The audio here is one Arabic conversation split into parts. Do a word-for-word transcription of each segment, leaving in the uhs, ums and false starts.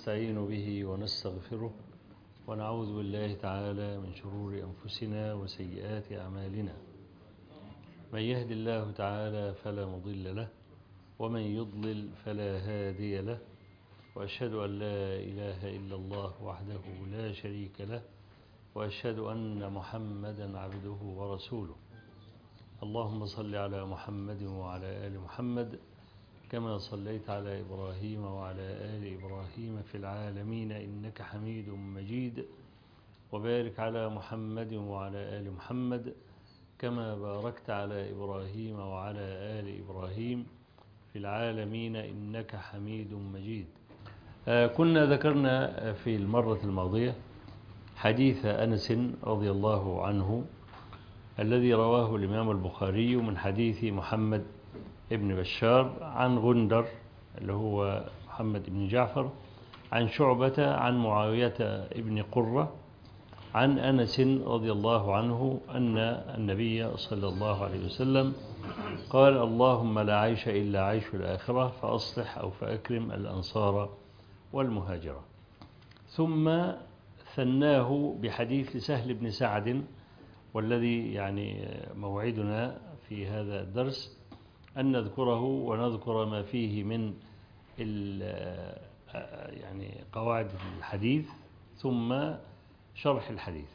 ونستعين به ونستغفره ونعوذ بالله تعالى من شرور أنفسنا وسيئات أعمالنا. من يهد الله تعالى فلا مضل له ومن يضلل فلا هادي له، وأشهد أن لا إله إلا الله وحده لا شريك له، وأشهد أن محمدا عبده ورسوله. اللهم صل على محمد وعلى آل محمد كما صليت على إبراهيم وعلى آل إبراهيم في العالمين إنك حميد مجيد، وبارك على محمد وعلى آل محمد كما باركت على إبراهيم وعلى آل إبراهيم في العالمين إنك حميد مجيد. آه كنا ذكرنا في المرة الماضية حديث أنس رضي الله عنه الذي رواه الإمام البخاري من حديث محمد ابن بشار عن غندر اللي هو محمد بن جعفر عن شعبة عن معاوية ابن قرة عن أنس رضي الله عنه أن النبي صلى الله عليه وسلم قال: اللهم لا عيش إلا عيش الآخرة فأصلح أو فأكرم الأنصار والمهاجرة. ثم ثناه بحديث سهل بن سعد، والذي يعني موعدنا في هذا الدرس أن نذكره ونذكر ما فيه من يعني قواعد الحديث ثم شرح الحديث.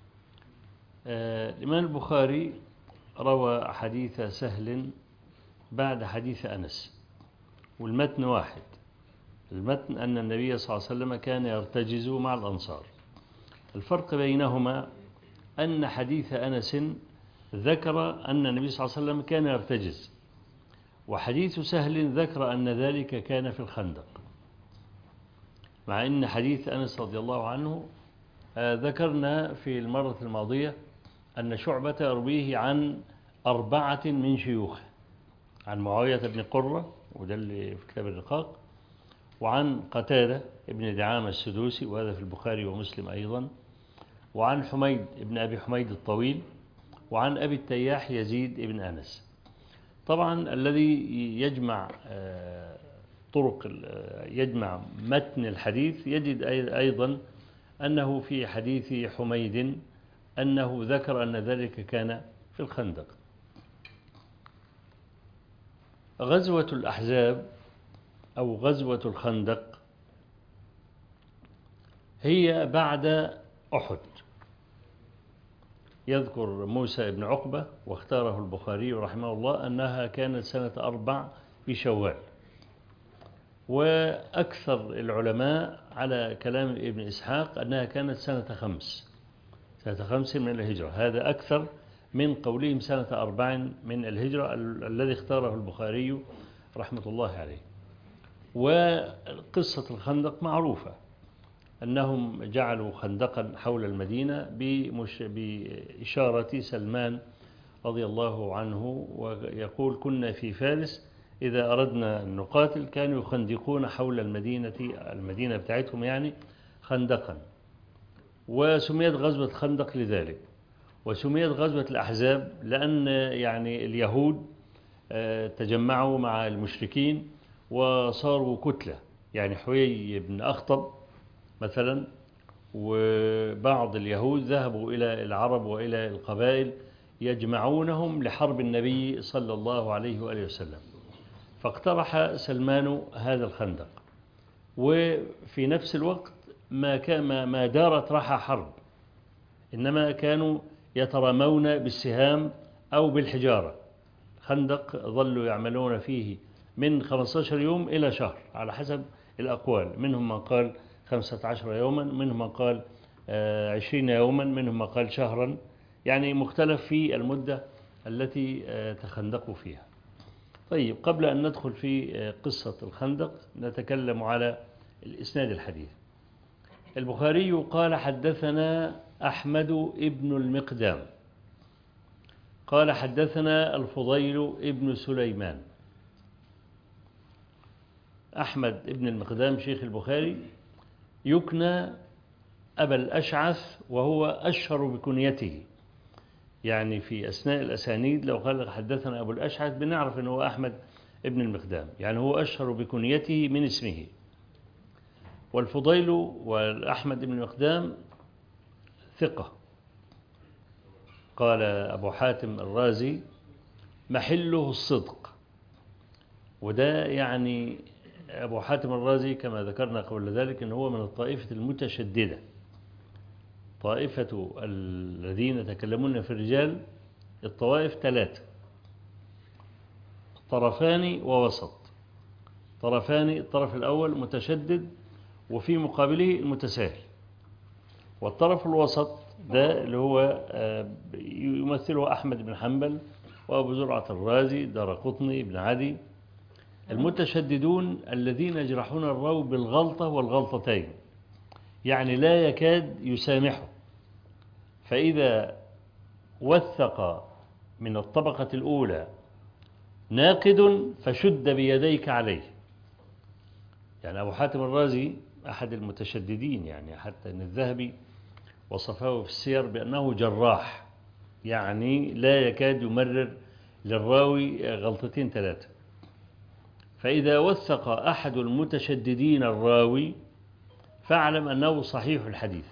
الإمام البخاري روى حديث سهل بعد حديث أنس، والمتن واحد. المتن أن النبي صلى الله عليه وسلم كان يرتجز مع الأنصار. الفرق بينهما أن حديث أنس ذكر أن النبي صلى الله عليه وسلم كان يرتجز، وحديث سهل ذكر أن ذلك كان في الخندق، مع أن حديث أنس رضي الله عنه ذكرنا في المرة الماضية أن شعبة يرويه عن أربعة من شيوخه، عن معاوية بن قرة وده اللي في كتاب الرقاق، وعن قتادة ابن دعامة السدوسي وهذا في البخاري ومسلم أيضا، وعن حميد ابن أبي حميد الطويل، وعن أبي التياح يزيد ابن أنس. طبعا الذي يجمع طرق يجمع متن الحديث يجد أيضا أنه في حديث حميد أنه ذكر أن ذلك كان في الخندق. غزوة الأحزاب أو غزوة الخندق هي بعد أحد. يذكر موسى بن عقبة واختاره البخاري رحمه الله أنها كانت سنة أربع في شوال، وأكثر العلماء على كلام ابن إسحاق أنها كانت سنة خمس سنة خمس من الهجرة. هذا أكثر من قولهم سنة أربع من الهجرة الذي اختاره البخاري رحمة الله عليه. وقصة الخندق معروفة، أنهم جعلوا خندقا حول المدينة بإشارة سلمان رضي الله عنه، ويقول: كنا في فارس إذا أردنا أن نقاتل كانوا يخندقون حول المدينة المدينة بتاعتهم يعني خندقا، وسميت غزوة خندق لذلك. وسميت غزوة الأحزاب لأن يعني اليهود تجمعوا مع المشركين وصاروا كتلة، يعني حوي بن أخطب مثلا وبعض اليهود ذهبوا إلى العرب وإلى القبائل يجمعونهم لحرب النبي صلى الله عليه وآله وسلم، فاقترح سلمان هذا الخندق. وفي نفس الوقت ما كان ما دارت رحى حرب، إنما كانوا يترمون بالسهام أو بالحجارة. خندق ظلوا يعملون فيه من خمسة عشر يوم إلى شهر على حسب الأقوال، منهم من قال خمسة عشر يوما، منهم من قال عشرين يوما، منهم من قال شهرا، يعني مختلف في المدة التي تخندقوا فيها. طيب، قبل أن ندخل في قصة الخندق نتكلم على الإسناد الحديث. البخاري قال: حدثنا أحمد ابن المقدام قال حدثنا الفضيل ابن سليمان. أحمد ابن المقدام شيخ البخاري يكنى أبا الأشعث، وهو أشهر بكنيته، يعني في أثناء الأسانيد لو قال حدثنا أبو الأشعث بنعرف أنه هو أحمد ابن المقدام، يعني هو أشهر بكنيته من اسمه. والفضيل والأحمد بن مقدام ثقة. قال أبو حاتم الرازي محله الصدق، وده يعني أبو حاتم الرازي كما ذكرنا قبل ذلك إن هو من الطائفة المتشددة، طائفة الذين يتكلمون في الرجال الطوائف ثلاثة، طرفان ووسط. طرفان، الطرف الأول متشدد وفي مقابله المتساهل، والطرف الوسط ده اللي هو يمثله أحمد بن حنبل وأبو زرعة الرازي، دارقطني، ابن عدي. المتشددون الذين يجرحون الراوي بالغلطة والغلطتين، يعني لا يكاد يسامحه، فإذا وثق من الطبقة الأولى ناقد فشد بيديك عليه. يعني أبو حاتم الرازي أحد المتشددين، يعني حتى أن الذهبي وصفه في السير بأنه جراح، يعني لا يكاد يمرر للراوي غلطتين ثلاثة. فإذا وثق أحد المتشددين الراوي فاعلم أنه صحيح الحديث.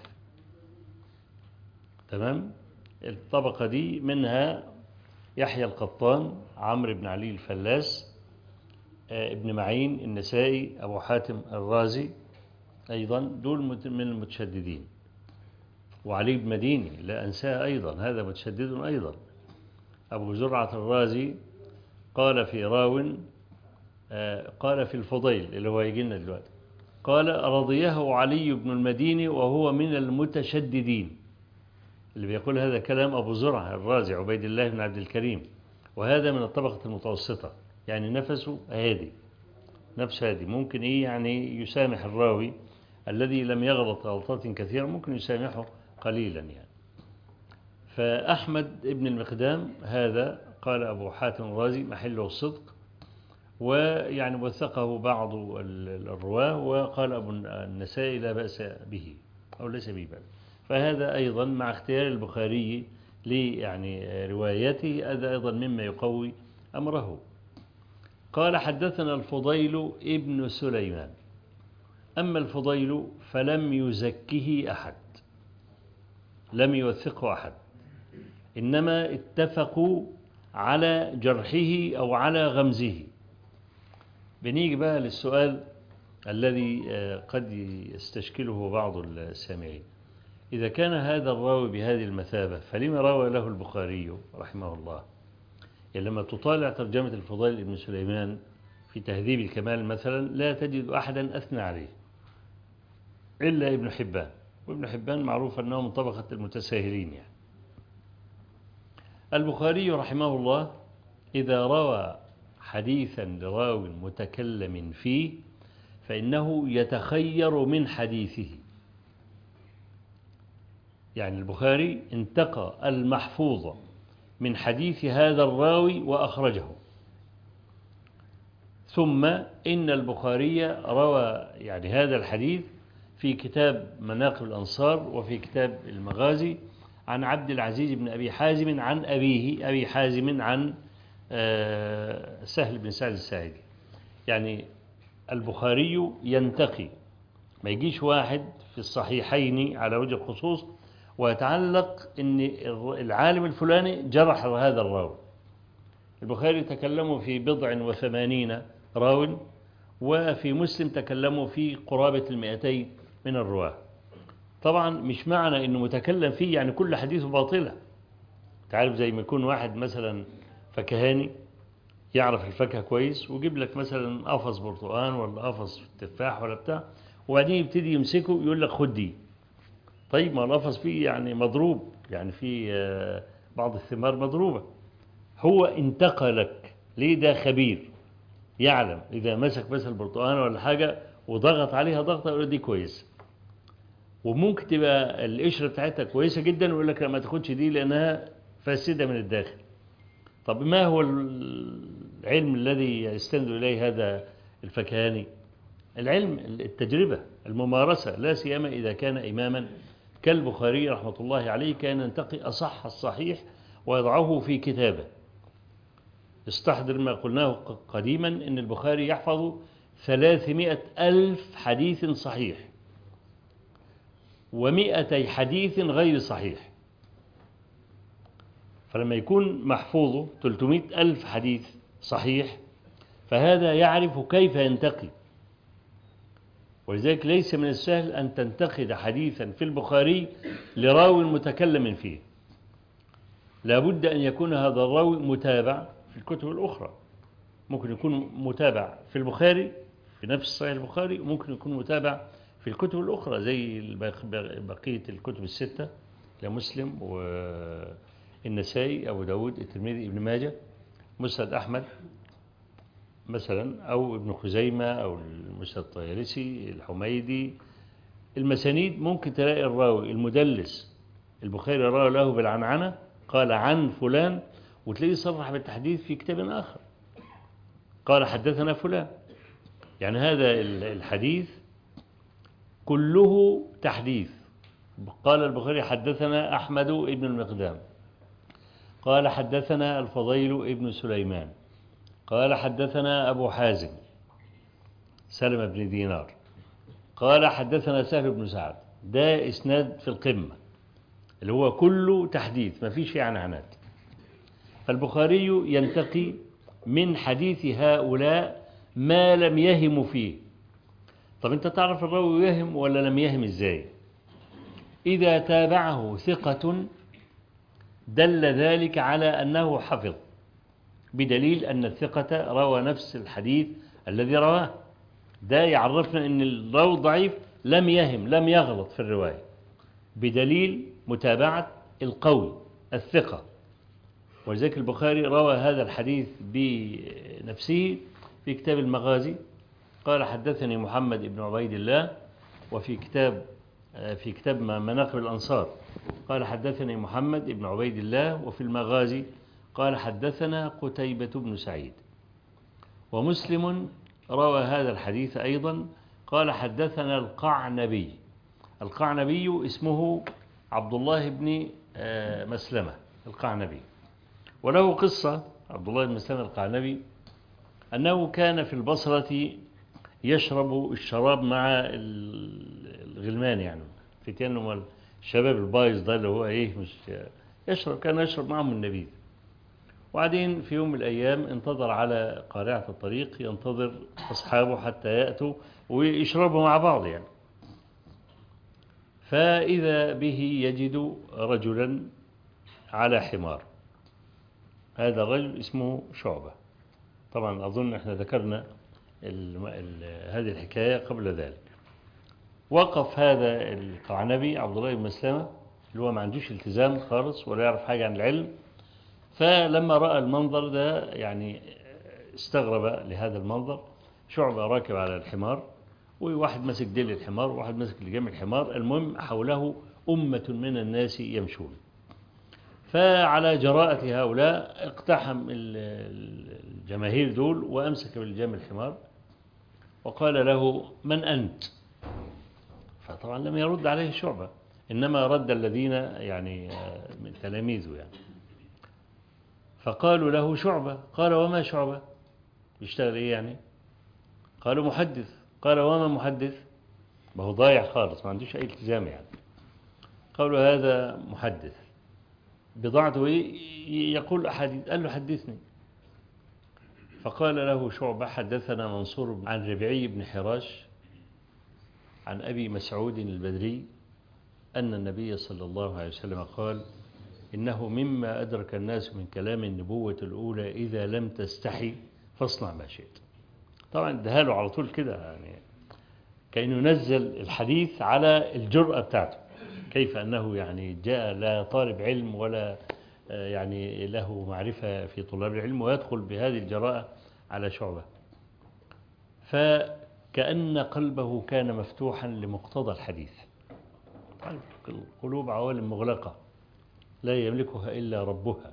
تمام؟ الطبقة دي منها يحيى القطان، عمرو بن علي الفلاس، ابن معين، النسائي، أبو حاتم الرازي، أيضا دول من المتشددين. وعلي بن مديني لا أنساه أيضا، هذا متشدد أيضا. أبو زرعة الرازي قال في راو، قال في الفضيل اللي هو يجينا دلوقتي، قال رضيه علي بن المديني وهو من المتشددين. اللي بيقول هذا كلام أبو زرعة الرازي عبيد الله بن عبد الكريم، وهذا من الطبقة المتوسطة، يعني نفسه هادي، نفس هادي، ممكن إيه يعني يسامح الراوي الذي لم يغلط غلطات كثيرة، ممكن يسامحه قليلا يعني. فأحمد ابن المقدام هذا قال أبو حاتم الرازي محله الصدق، ويعني وثقه بعض الرواه، وقال أبو النسائي لا بأس به أو ليس به بأس. فهذا أيضا مع اختيار البخاري لي يعني روايته، هذا أيضا مما يقوي أمره. قال حدثنا الفضيل ابن سليمان. أما الفضيل فلم يزكه أحد، لم يوثقه أحد، إنما اتفقوا على جرحه أو على غمزه. بنيجي بقى للسؤال الذي قد يستشكله بعض السامعين: إذا كان هذا الراوي بهذه المثابة فلما روى له البخاري رحمه الله؟ يعني لما تطالع ترجمة الفضيل ابن سليمان في تهذيب الكمال مثلا لا تجد أحدا أثنى عليه إلا ابن حبان، وابن حبان معروف أنه من طبقة المتساهلين يعني. البخاري رحمه الله إذا روى حديثا لراو متكلم فيه فإنه يتخير من حديثه. يعني البخاري انتقى المحفوظ من حديث هذا الراوي وأخرجه، ثم إن البخاري روى يعني هذا الحديث في كتاب مناقب الأنصار وفي كتاب المغازي عن عبد العزيز بن أبي حازم عن أبيه أبي حازم عن سهل بن سعد الساعدي. يعني البخاري ينتقي، ما يجيش واحد في الصحيحين على وجه الخصوص ويتعلق أن العالم الفلاني جرح هذا الراوي. البخاري تكلموا في بضع وثمانين راو، وفي مسلم تكلموا في قرابة المئتين من الرواة. طبعا مش معنى أنه متكلم فيه يعني كل حديثه باطلة. تعرف زي ما يكون واحد مثلا فكهاني يعرف الفاكهة كويس ويجيب لك مثلا قفص برتقان ولا قفص تفاح ولا بتاع، وبعدين يبتدي يمسكه يقول لك خد دي. طيب ما القفص فيه يعني مضروب، يعني فيه بعض الثمار مضروبة. هو انتقى لك ليه؟ ده خبير يعلم إذا مسك مثلا برتقان ولا حاجة وضغط عليها ضغطة يقول دي كويس، وممكن تبقى القشرة بتاعتها كويسة جدا ويقول لك لا ما تاخدش دي لأنها فاسدة من الداخل. طب ما هو العلم الذي يستند إليه هذا الفكهاني؟ العلم التجربة الممارسة، لا سيما إذا كان إماما كالبخاري رحمة الله عليه، كان ينتقي أصح الصحيح ويضعه في كتابه. استحضر ما قلناه قديما إن البخاري يحفظ ثلاثمائة ألف حديث صحيح، ومئتي حديث غير صحيح. فلما يكون محفوظه ثلاثمائة ألف حديث صحيح فهذا يعرف كيف ينتقي. ولذلك ليس من السهل أن تنتقد حديثا في البخاري لراوي متكلم فيه، لابد أن يكون هذا الراوي متابع في الكتب الأخرى. ممكن يكون متابع في البخاري في نفس صحيح البخاري، وممكن يكون متابع في الكتب الأخرى زي بقية الكتب الستة لمسلم والنسائي أبو داود الترمذي ابن ماجه مسند أحمد مثلا، أو ابن خزيمة، أو المسند الطيالسي الحميدي. المسانيد ممكن تلاقي الراوي المدلس البخاري روى له بالعنعنة قال عن فلان، وتلاقيه صرح بالتحديث في كتاب آخر قال حدثنا فلان. يعني هذا الحديث كله تحديث. قال البخاري حدثنا أحمد ابن المقدام قال حدثنا الفضيل ابن سليمان قال حدثنا أبو حازم سلمة بن دينار قال حدثنا سهل بن سعد. ده إسناد في القمة اللي هو كله تحديث ما فيش فيه عنعنات. فالبخاري ينتقي من حديث هؤلاء ما لم يهم فيه. طب أنت تعرف الراوي يهم ولا لم يهم إزاي؟ إذا تابعه ثقة دل ذلك على أنه حفظ، بدليل أن الثقة روى نفس الحديث الذي رواه. ده يعرفنا أن الراوي الضعيف لم يهم لم يغلط في الرواية، بدليل متابعة القوي الثقة. ولذلك البخاري روى هذا الحديث بنفسه في كتاب المغازي قال حدثني محمد بن عبيد الله، وفي كتاب في كتاب مناقب الأنصار قال حدثني محمد بن عبيد الله، وفي المغازي قال حدثنا قتيبة بن سعيد. ومسلم روى هذا الحديث أيضا قال حدثنا القعنبي. القعنبي اسمه عبد الله بن مسلمة القعنبي، وله قصة. عبد الله بن مسلمة القعنبي أنه كان في البصرة يشرب الشراب مع الغلمان، يعني في كانوا الشباب البايظ ده اللي هو إيه مش يشرب، كان يشرب معهم النبيذ. وبعدين في يوم من الأيام انتظر على قارعة الطريق ينتظر أصحابه حتى يأتوا ويشربوا مع بعض يعني. فإذا به يجد رجلا على حمار. هذا الرجل اسمه شعبة. طبعا أظن احنا ذكرنا ال ال هذه الحكاية قبل ذلك. وقف هذا القعنبي عبد الله بن مسلمة اللي هو ما عندوش التزام خالص ولا يعرف حاجة عن العلم، فلما رأى المنظر ده يعني استغرب لهذا المنظر. شعبة راكب على الحمار، وواحد ماسك ديل الحمار وواحد ماسك لجام الحمار، المهم حوله أمة من الناس يمشون. فعلى جراءة هؤلاء اقتحم الجماهير دول وأمسك بالجام الحمار وقال له من أنت؟ فطبعا لم يرد عليه شعبة، إنما رد الذين يعني من تلاميذه يعني. فقالوا له شعبة. قال وما شعبة؟ يشتغل إيه يعني؟ قالوا محدث. قال وما محدث؟ ما هو ضايع خالص ما عندوش أي التزام يعني. قالوا هذا محدث بضاعته إيه؟ يقول أحاديث. قال له حدثني. فقال له شعبة حدثنا منصور عن ربيعي بن حراش عن أبي مسعود البدري أن النبي صلى الله عليه وسلم قال إنه مما أدرك الناس من كلام النبوة الأولى إذا لم تستحي فاصنع ما شئت. طبعا ادهاله على طول كده يعني كأنه نزل الحديث على الجرأة بتاعته، كيف أنه يعني جاء لا طالب علم ولا يعني له معرفة في طلاب العلم ويدخل بهذه الجراءة على شعبة. فكأن قلبه كان مفتوحا لمقتضى الحديث. القلوب عوالم مغلقة لا يملكها إلا ربها.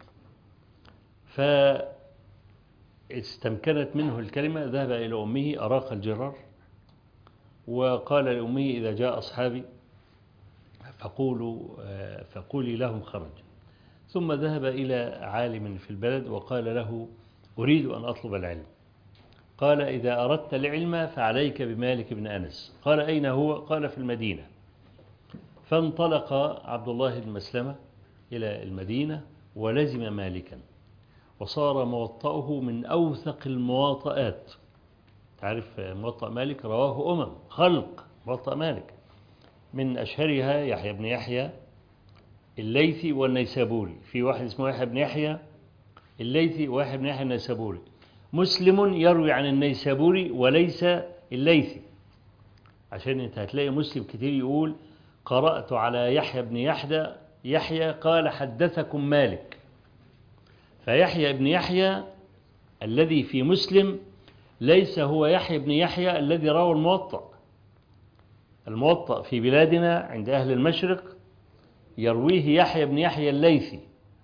فاستمكنت منه الكلمة، ذهب إلى أمه أراق الجرار وقال لأمه إذا جاء أصحابي فقولوا فقولي لهم خرج. ثم ذهب إلى عالم في البلد وقال له أريد أن أطلب العلم. قال إذا أردت العلم فعليك بمالك بن أنس. قال أين هو؟ قال في المدينة. فانطلق عبد الله بن مسلمة إلى المدينة ولزم مالكا، وصار موطأه من أوثق المواطئات. تعرف موطأ مالك رواه أمم خلق، موطأ مالك من أشهرها يحيى بن يحيى الليثي والنيسابوري. في واحد اسمه يحيى بن يحيى الليثي وواحد بن يحيى النيسابوري. مسلم يروي عن النيسابوري وليس الليثي، عشان انت هتلاقي مسلم كتير يقول قرأت على يحيى بن يحيى يحيى قال حدثكم مالك. فيحيى بن يحيى الذي في مسلم ليس هو يحيى بن يحيى الذي روى الموطأ. الموطأ في بلادنا عند أهل المشرق يرويه يحيى بن يحيى الليثي،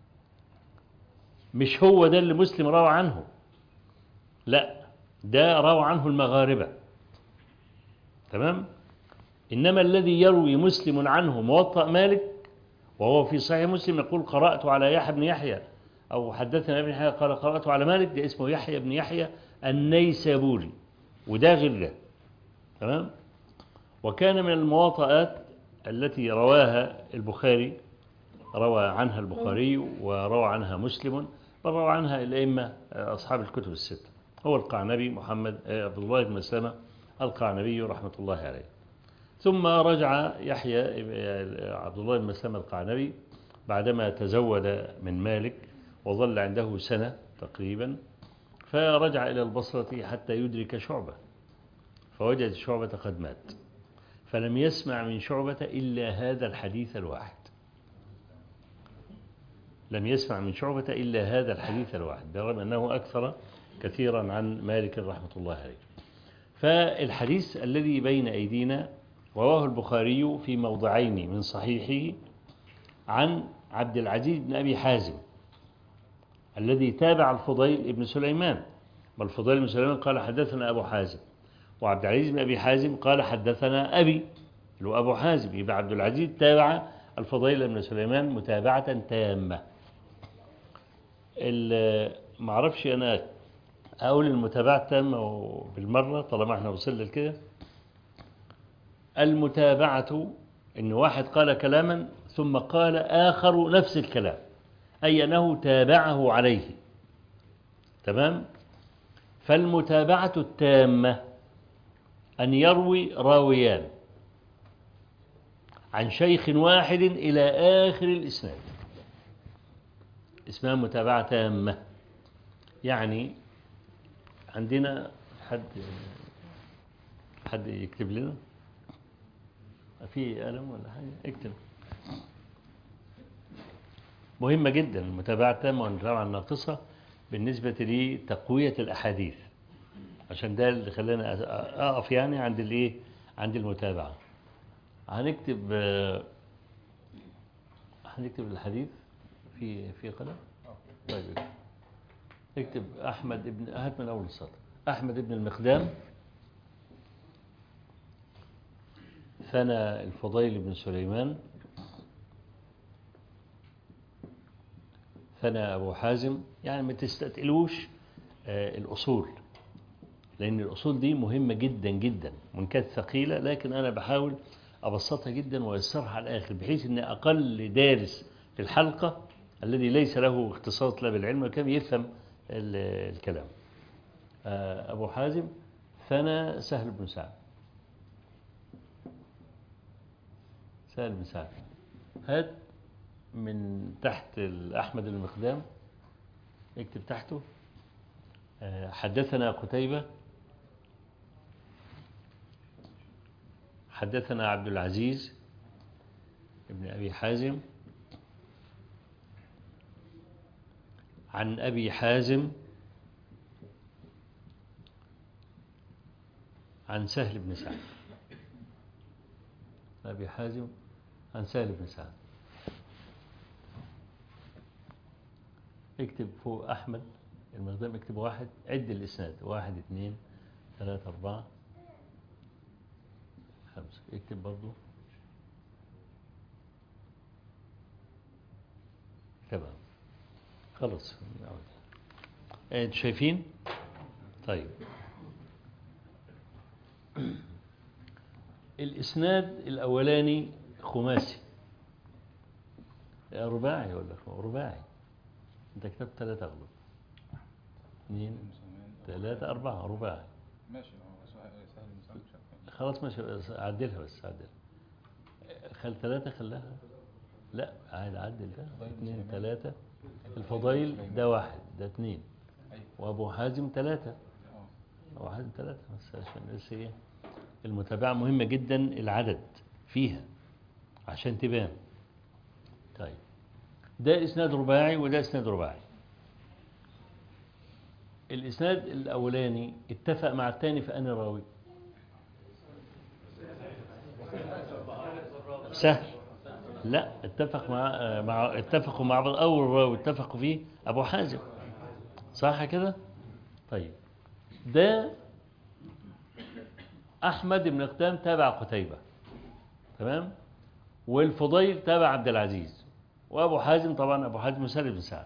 مش هو ده اللي مسلم روى عنه، لا ده روى عنه المغاربة. تمام. إنما الذي يروي مسلم عنه موطأ مالك وهو في صحيح مسلم يقول قرأت على يحيى بن يحيى أو حدثنا ابن يحيى قال قرأت على مالك، ده اسمه يحيى بن يحيى النيسابوري، وده غير ده. تمام. وكان من المواطئات التي رواها البخاري، روى عنها البخاري وروى عنها مسلم وروى عنها الأئمة أصحاب الكتب الستة، هو القعنبي محمد عبد الله بن مسلمة القعنبي رحمة الله عليه. ثم رجع يحيى عبد الله بن مسلمة القعنبي بعدما تزود من مالك وظل عنده سنة تقريبا، فرجع إلى البصرة حتى يدرك شعبة، فوجد شعبة قد مات، فلم يسمع من شعبة إلا هذا الحديث الواحد. لم يسمع من شعبة إلا هذا الحديث الواحد، برغم أنه أكثر كثيرا عن مالك رحمة الله عليه. فالحديث الذي بين أيدينا رواه البخاري في موضعين من صحيحه عن عبد العزيز بن أبي حازم الذي تابع الفضيل بن سليمان، والفضيل بن سليمان قال حدثنا أبو حازم، وعبد العزيز بن أبي حازم قال حدثنا أبي اللي هو أبو حازم، يبقى عبد العزيز تابع الفضيل بن سليمان متابعة تامة. ما اعرفش أنا أقول المتابعة التامة بالمرة طالما احنا وصلنا لكده. المتابعة إن واحد قال كلاما ثم قال آخر نفس الكلام، أي أنه تابعه عليه. تمام. فالمتابعة التامة أن يروي راويان عن شيخ واحد إلى آخر الإسناد، اسمها متابعة تامة. يعني عندنا حد حد يكتب لنا في قلم ولا حاجة اكتب. مهمة جدا المتابعة التامة والمتابعة الناقصة بالنسبة لتقوية الأحاديث، عشان ده اللي خلاني أقف يعني عند الايه عند المتابعة. هنكتب هنكتب الحديث في في قلم. طيب اكتب أحمد ابن هات من أول السطر. أحمد ابن المقدام ثنى الفضيل بن سليمان ثنى أبو حازم. يعني ما تستثقلوش الأصول، لأن الأصول دي مهمة جدا جدا، وإن كانت ثقيلة لكن أنا بحاول أبسطها جدا وأيسرها على الآخر، بحيث أن أقل دارس في الحلقة الذي ليس له اختصاص لا بالعلم وكم يفهم الكلام. أبو حازم ثنى سهل بن سعد. سهل بن سعد هات من تحت أحمد المقدام اكتب تحته حدثنا قتيبة حدثنا عبد العزيز ابن أبي حازم عن أبي حازم عن سهل بن سعد. أبي حازم عن سهل بن سعد. اكتب فوق أحمد المقدام اكتب واحد، عد الإسناد واحد اثنين ثلاثة أربعة خمسة. اكتب برضو تمام. خلص انتوا شايفين؟ طيب الإسناد الأولاني خماسي رباعي ولا رباعي؟ انت كتبت ثلاثة أغلب اثنين ثلاثة أربعة رباعي. ماشي سهل مساعد. خلاص ماشي عدلها بس عدلها. خل ثلاثة خلاها لا عاد عدل ده اثنين ثلاثة. الفضيل ده واحد ده اثنين وأبو حازم ثلاثة. أبو حازم ثلاثة بس عشان بس إيه المتابعة مهمة جدا العدد فيها عشان تبان. طيب ده إسناد رباعي وده إسناد رباعي. الإسناد الأولاني اتفق مع الثاني في أن راوي سهل. لا اتفق مع مع اتفقوا مع أول راوي اتفقوا فيه أبو حازم صح كده. طيب ده أحمد بن قدام تابع قتيبة تمام، والفضيل تابع عبد العزيز، وأبو حازم طبعا أبو حازم سالم بن سعد.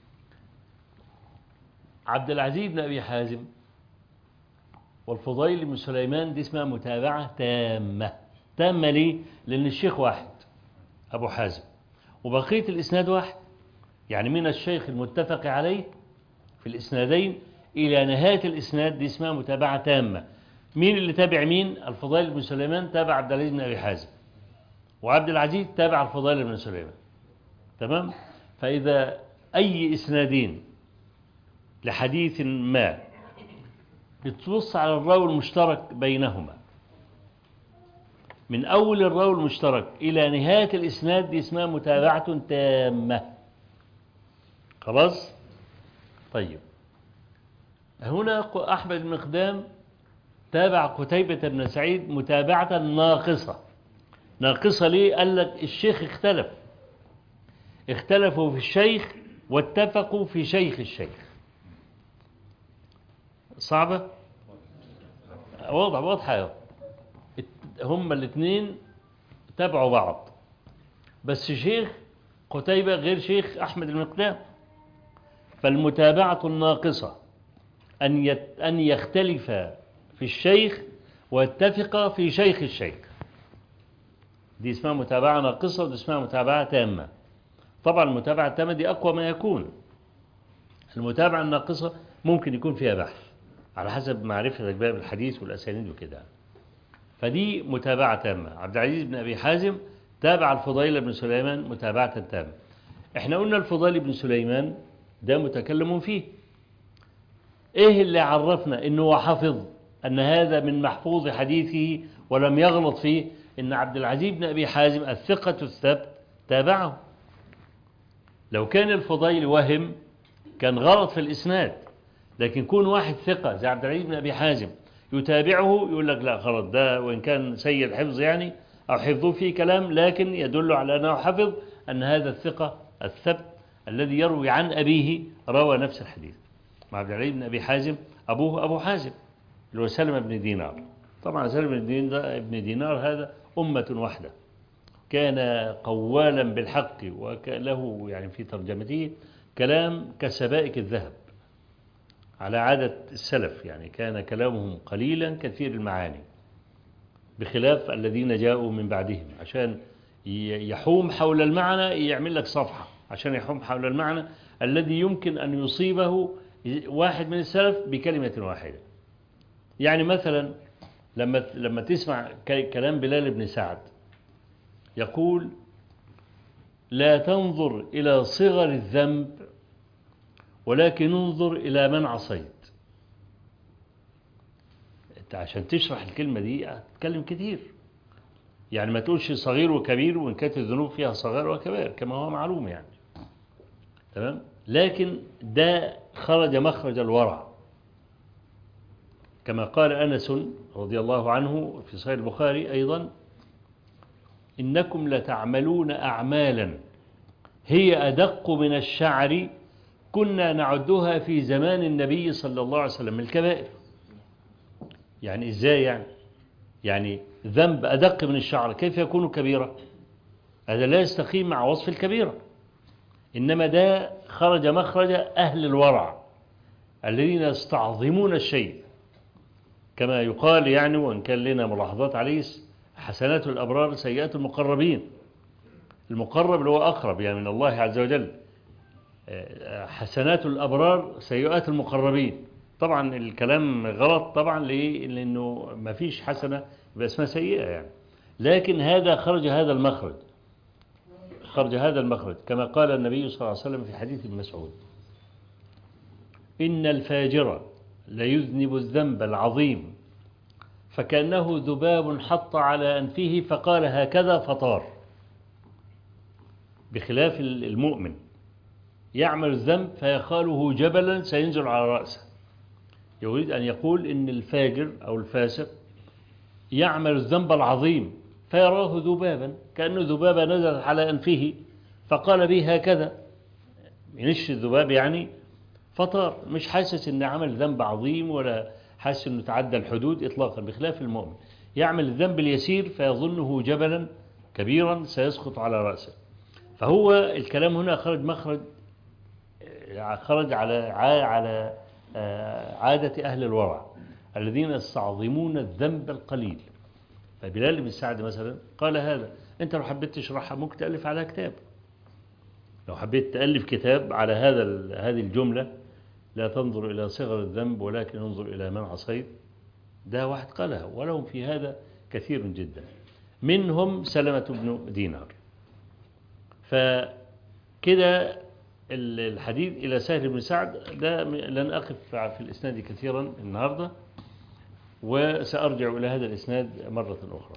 عبد العزيز بن أبي حازم والفضيل بن سليمان دي اسمها متابعة تامة. تامة ليه؟ لأن الشيخ واحد أبو حازم وبقية الإسناد واحد، يعني من الشيخ المتفق عليه في الإسنادين إلى نهاية الإسناد دي اسمها متابعة تامة. مين اللي تابع مين؟ الفضيل بن سليمان تابع عبد العزيز بن أبي حازم، وعبد العزيز تابع الفضيل بن سليمان تمام. فإذا أي إسنادين لحديث ما بتبص على الراوي المشترك بينهما من أول الراوي المشترك إلى نهاية الإسناد دي اسمها متابعة تامة. خلاص. طيب هنا أحمد بن قدام تابع قتيبة بن سعيد متابعة ناقصة. ناقصة ليه؟ قال لك الشيخ اختلف اختلفوا في الشيخ واتفقوا في شيخ الشيخ. صعبة واضح واضحة. هم الاثنين تابعوا بعض بس شيخ قتيبة غير شيخ أحمد بن قدام. فالمتابعة الناقصة أن أن يختلف في الشيخ ويتفق في شيخ الشيخ، دي اسمها متابعة ناقصة ودي اسمها متابعة تامة. طبعا المتابعة التامة دي أقوى ما يكون. المتابعة الناقصة ممكن يكون فيها بحث على حسب معرفتك بقى بالحديث والأسانيد وكده. فدي متابعة تامة. عبد العزيز بن أبي حازم تابع الفضيل بن سليمان متابعة تامة. احنا قلنا الفضيل بن سليمان ده متكلم فيه. ايه اللي عرفنا انه هو حفظ ان هذا من محفوظ حديثه ولم يغلط فيه؟ ان عبد العزيز بن أبي حازم الثقة الثبت تابعه. لو كان الفضيل وهم كان غلط في الإسناد، لكن كون واحد ثقة زي عبد العزيز بن أبي حازم يتابعه يقول لك لا خلاص ده وإن كان سيء الحفظ يعني أو حفظه فيه كلام لكن يدل على أنه حفظ أن هذا الثقة الثبت الذي يروي عن أبيه روى نفس الحديث. مع عبد العزيز بن أبي حازم أبوه أبو حازم اللي هو سلمة بن دينار. طبعا سلمة بن دينار هذا أمة واحدة كان قوالا بالحق وله يعني في ترجمته كلام كسبائك الذهب على عادة السلف، يعني كان كلامهم قليلا كثير المعاني بخلاف الذين جاءوا من بعدهم عشان يحوم حول المعنى يعمل لك صفحة عشان يحوم حول المعنى الذي يمكن أن يصيبه واحد من السلف بكلمة واحدة. يعني مثلا لما لما تسمع كلام بلال بن سعد يقول لا تنظر إلى صغر الذنب ولكن انظر إلى من عصيت. انت عشان تشرح الكلمة دي هتتكلم كتير، يعني ما تقولش صغير وكبير وإن كانت الذنوب فيها صغير وكبير كما هو معلوم يعني تمام. لكن ده خرج مخرج الورع كما قال أنس رضي الله عنه في صحيح البخاري أيضا إنكم لتعملون أعمالا هي أدق من الشعر كنا نعدها في زمان النبي صلى الله عليه وسلم من الكبائر. يعني إزاي يعني؟ يعني ذنب أدق من الشعر كيف يكون كبيرة؟ هذا لا يستقيم مع وصف الكبيرة. إنما ده خرج مخرج أهل الورع الذين يستعظمون الشيء كما يقال يعني، وإن كان لنا ملاحظات عليه حسنات الأبرار سيئات المقربين. المقرب اللي هو أقرب يعني من الله عز وجل، حسنات الأبرار سيئات المقربين. طبعا الكلام غلط طبعا، ليه؟ لأنه ما فيش حسنة يبقى اسمها سيئة يعني، لكن هذا خرج هذا المخرج، خرج هذا المخرج كما قال النبي صلى الله عليه وسلم في حديث ابن مسعود: إن الفاجر ليذنب الذنب العظيم فكأنه ذباب حط على أنفه فقال هكذا فطار. بخلاف المؤمن يعمل الذنب فيخاله جبلا سينزل على رأسه. يريد أن يقول إن الفاجر أو الفاسق يعمل الذنب العظيم فيراه ذبابا، كأنه ذبابة نزلت على أنفه فقال به هكذا، ينش الذباب يعني فطار، مش حاسس إن عمل ذنب عظيم ولا حاسس إنه تعدى الحدود إطلاقا. بخلاف المؤمن يعمل الذنب اليسير فيظنه جبلا كبيرا سيسقط على رأسه. فهو الكلام هنا خرج مخرج، خرج على على عادة أهل الورع الذين يستعظمون الذنب القليل. فبلال بن سعد مثلا قال هذا. أنت لو حبيت تشرحها ممكن تألف على كتاب، لو حبيت تألف كتاب على هذا هذه الجملة: لا تنظر إلى صغر الذنب ولكن انظر إلى من عصيت. ده واحد قالها، ولهم في هذا كثير جدا، منهم سلمة بن دينار. فكده الحديث إلى سهل بن سعد ده لن أقف في الإسناد كثيرا النهاردة، وسأرجع إلى هذا الإسناد مرة أخرى.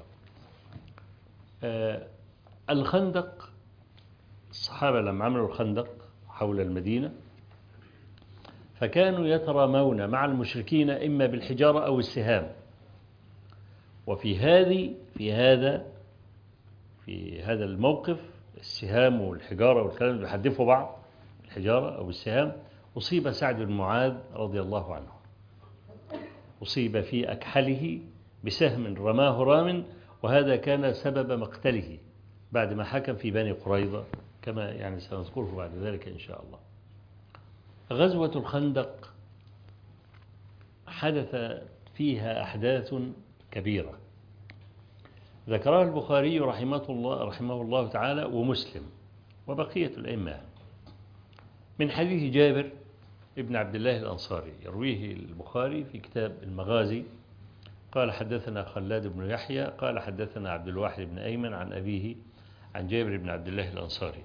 آه الخندق، الصحابة لما عملوا الخندق حول المدينة فكانوا يترامون مع المشركين إما بالحجارة أو السهام. وفي هذه في هذا في هذا الموقف السهام والحجارة والكلام بيحدفوا بعض، الحجارة أو السهام. أصيب سعد بن معاذ رضي الله عنه، أصيب في أكحله بسهم رماه رام، وهذا كان سبب مقتله بعد ما حكم في بني قريظة كما يعني سنذكره بعد ذلك إن شاء الله. غزوة الخندق حدث فيها أحداث كبيرة ذكرها البخاري رحمه الله رحمه الله تعالى ومسلم وبقية الأئمة من حديث جابر ابن عبد الله الأنصاري، يرويه البخاري في كتاب المغازي. قال حدثنا خلاد بن يحيى قال حدثنا عبد الواحد بن أيمن عن أبيه عن جابر بن عبد الله الأنصاري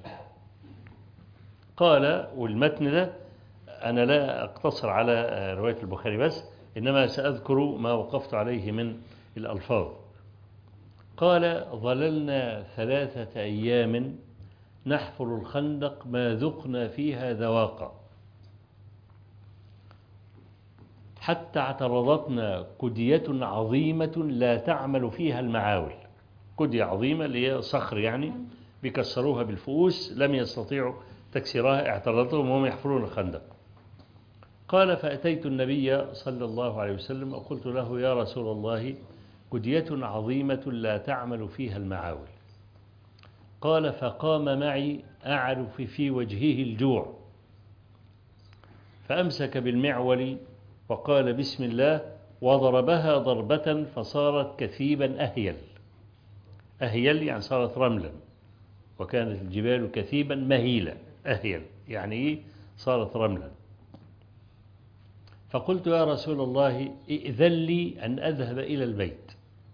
قال، والمتن ده أنا لا أقتصر على رواية البخاري بس، إنما سأذكر ما وقفت عليه من الألفاظ. قال: ظللنا ثلاثة أيام نحفر الخندق ما ذقنا فيها ذواقا حتى اعترضتنا كدية عظيمة لا تعمل فيها المعاول. كدية عظيمة اللي هي صخر يعني بيكسروها بالفؤوس، لم يستطيعوا تكسيرها، اعترضتهم وهم يحفرون الخندق. قال: فأتيت النبي صلى الله عليه وسلم وقلت له: يا رسول الله، كدية عظيمة لا تعمل فيها المعاول. قال: فقام معي أعرف في وجهه الجوع، فأمسك بالمعول وقال: بسم الله، وضربها ضربة فصارت كثيبا أهيل. أهيل يعني صارت رملا، وكانت الجبال كثيبا مهيلة. أهيل يعني إيه؟ صارت رملا. فقلت: يا رسول الله، ائذن لي أن أذهب إلى البيت.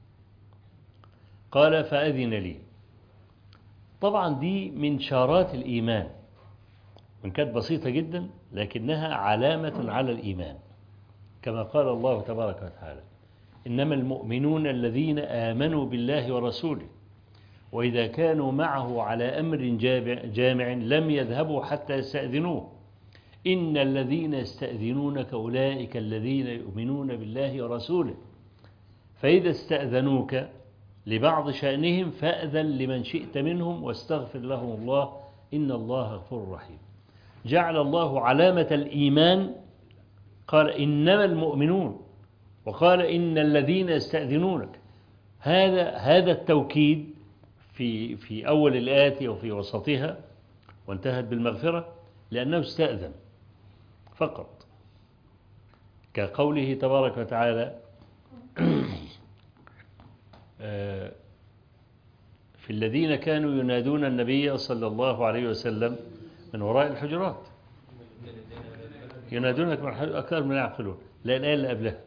قال: فأذن لي. طبعا دي من شارات الإيمان، وإن كانت بسيطة جدا لكنها علامة على الإيمان، كما قال الله تبارك وتعالى: إنما المؤمنون الذين آمنوا بالله ورسوله وإذا كانوا معه على أمر جامع لم يذهبوا حتى يستأذنوه إن الذين يستأذنونك أولئك الذين يؤمنون بالله ورسوله فإذا استأذنوك لبعض شأنهم فأذن لمن شئت منهم واستغفر لهم الله إن الله غفور رحيم. جعل الله علامة الإيمان، قال إنما المؤمنون، وقال إن الذين يستأذنونك. هذا هذا التوكيد في في أول الآية وفي وسطها، وانتهت بالمغفرة لأنه استأذن فقط، كقوله تبارك وتعالى: في الذين كانوا ينادون النبي صلى الله عليه وسلم من وراء الحجرات، ينادونك من الحجرات أكثر من يعقلون. لا، الآية اللي قبلها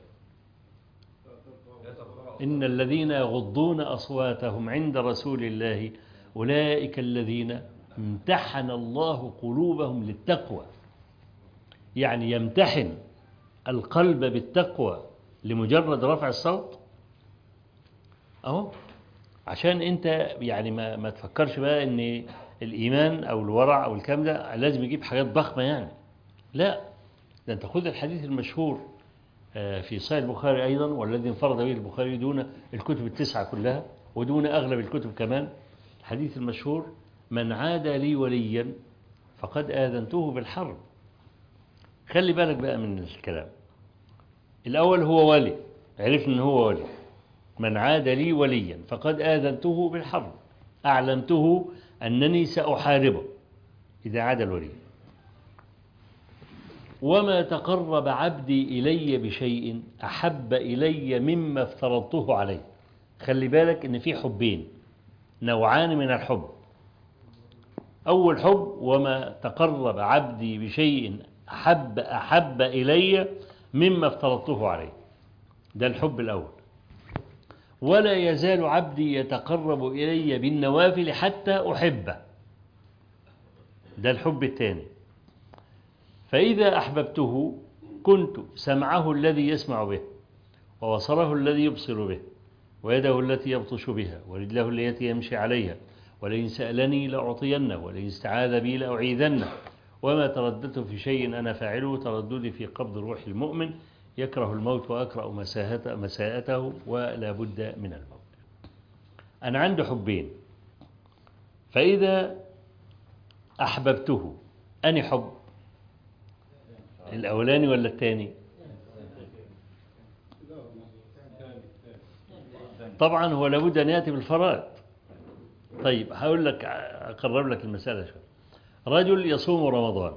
إن الذين يغضون أصواتهم عند رسول الله أولئك الذين امتحن الله قلوبهم للتقوى. يعني يمتحن القلب بالتقوى لمجرد رفع الصوت أهو، عشان أنت يعني ما, ما تفكرش بقى أن الإيمان أو الورع أو الكلام ده لازم يجيب حاجات ضخمة يعني. لا، ده أنت خذ الحديث المشهور في صحيح البخاري أيضا، والذي انفرد به البخاري دون الكتب التسعة كلها ودون أغلب الكتب كمان. الحديث المشهور من عادى لي وليا فقد آذنته بالحرب. خلي بالك بقى من الكلام. الأول هو ولي، عرفنا أنه هو ولي. من عاد لي وليا فقد آذنته بالحرب، أعلمته أنني سأحاربه إذا عاد الولي. وما تقرب عبدي إلي بشيء أحب إلي مما افترضته عليه. خلي بالك إن في حبين، نوعان من الحب. أول حب وما تقرب عبدي بشيء أحب أحب إلي مما افترضته عليه، ده الحب الأول. ولا يزال عبدي يتقرب إلي بالنوافل حتى أحبه، ده الحب الثاني. فإذا أحببته كنت سمعه الذي يسمع به، وبصره الذي يبصر به، ويده التي يبطش بها، ورجله التي يمشي عليها، ولئن سألني لأعطينه، ولئن استعاذ بي لأعيذنه. وما ترددت في شيء أنا فاعله ترددي في قبض روح المؤمن، يكره الموت وأكره مساءته ولا بد من الموت. أنا عندي حبين، فإذا أحببته أني حب الأولاني ولا الثاني؟ طبعا هو لابد أن يأتي بالفرائض. طيب هقول لك، أقرب لك المسألة شوي. رجل يصوم رمضان،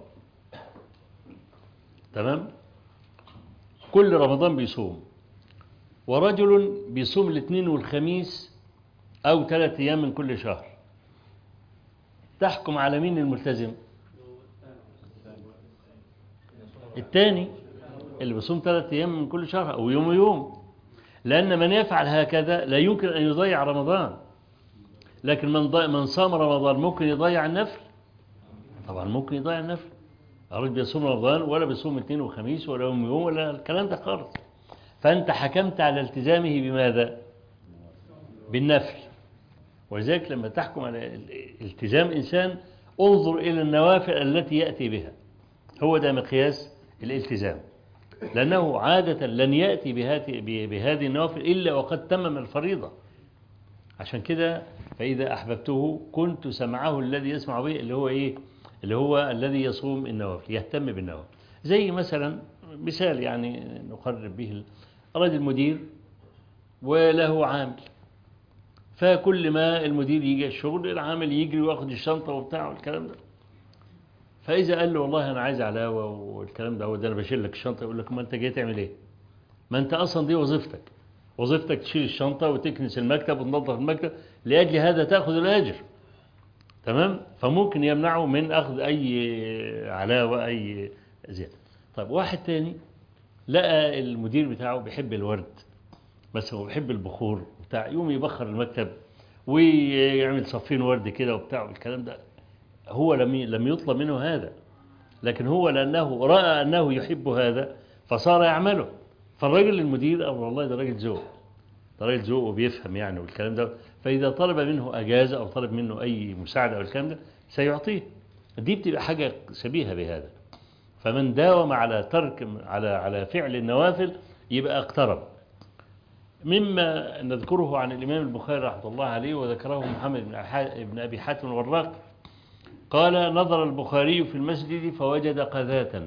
تمام، كل رمضان بيصوم، ورجل بيصوم الاثنين والخميس أو ثلاث أيام من كل شهر. تحكم على مين الملتزم؟ الثاني اللي بيصوم ثلاث أيام من كل شهر أو يوم ويوم، لأن من يفعل هكذا لا يمكن أن يضيع رمضان. لكن من, من صام رمضان ممكن يضيع النفل؟ طبعا ممكن يضيع النفل. الرجل بيصوم رمضان ولا بيصوم اثنين وخميس ولا يوم ويوم ولا الكلام ده خالص. فأنت حكمت على التزامه بماذا؟ بالنفل. ولذلك لما تحكم على التزام إنسان انظر إلى النوافل التي يأتي بها، هو ده مقياس الالتزام. لأنه عادة لن يأتي بهذه النوافل إلا وقد تمم الفريضة. عشان كده فإذا أحببته كنت سمعه الذي يسمع به، اللي هو إيه؟ اللي هو الذي يصوم النوافل، يهتم بالنوافل. زي مثلا مثال يعني نقرب به، رجل مدير وله عامل، فكل ما المدير يجي الشغل العامل يجري وياخد الشنطة وبتاع والكلام ده. فإذا قال له والله أنا عايز علاوة والكلام ده، وده أنا بشيل لك الشنطة، يقول لك ما أنت جاي تعمل إيه؟ ما أنت أصلا دي وظيفتك، وظيفتك تشيل الشنطة وتكنس المكتب وتنظف المكتب، لأجل هذا تأخذ الأجر. تمام؟ فممكن يمنعه من أخذ أي علاوة أي زيادة. طيب واحد تاني لقى المدير بتاعه بيحب الورد، بس هو بيحب البخور بتاع، يوم يبخر المكتب ويعمل صفين ورد كده وبتاع والكلام ده. هو لم لم يطلب منه هذا، لكن هو لأنه رأى أنه يحب هذا فصار يعمله. فالراجل المدير أو والله ده راجل ذوق، ده راجل ذوق وبيفهم يعني والكلام ده، فإذا طلب منه أجازة أو طلب منه أي مساعدة أو الكلام ده سيعطيه. دي بتبقى حاجة شبيهة بهذا. فمن داوم على ترك على على فعل النوافل يبقى اقترب. مما نذكره عن الإمام البخاري رحمه الله عليه، وذكره محمد بن أبي حاتم الوراق، قال نظر البخاري في المسجد فوجد قذاة،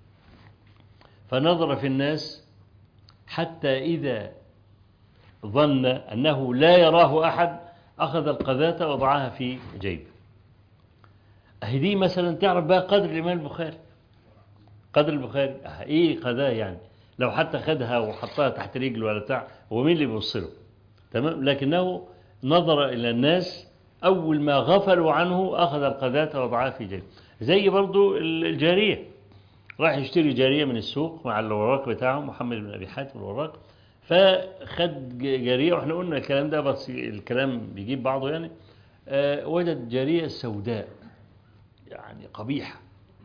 فنظر في الناس حتى إذا ظن أنه لا يراه أحد أخذ القذاة وضعها في جيبه. أهدي مثلا تعرف بقى قدر الإمام البخاري، قدر البخاري إيه قذاة يعني، لو حتى خدها وحطها تحت رجله ولا بتاع، هو مين اللي بيوصله؟ تمام. لكنه نظر إلى الناس أول ما غفلوا عنه أخذ القذاة وضعها في جيبه. زي برضو الجارية، راح يشتري جارية من السوق مع الوراق بتاعه محمد بن أبي حاتم الوراق، فخد جارية، وإحنا قلنا الكلام ده بس الكلام بيجيب بعضه يعني. أه وجد جارية سوداء يعني قبيحة،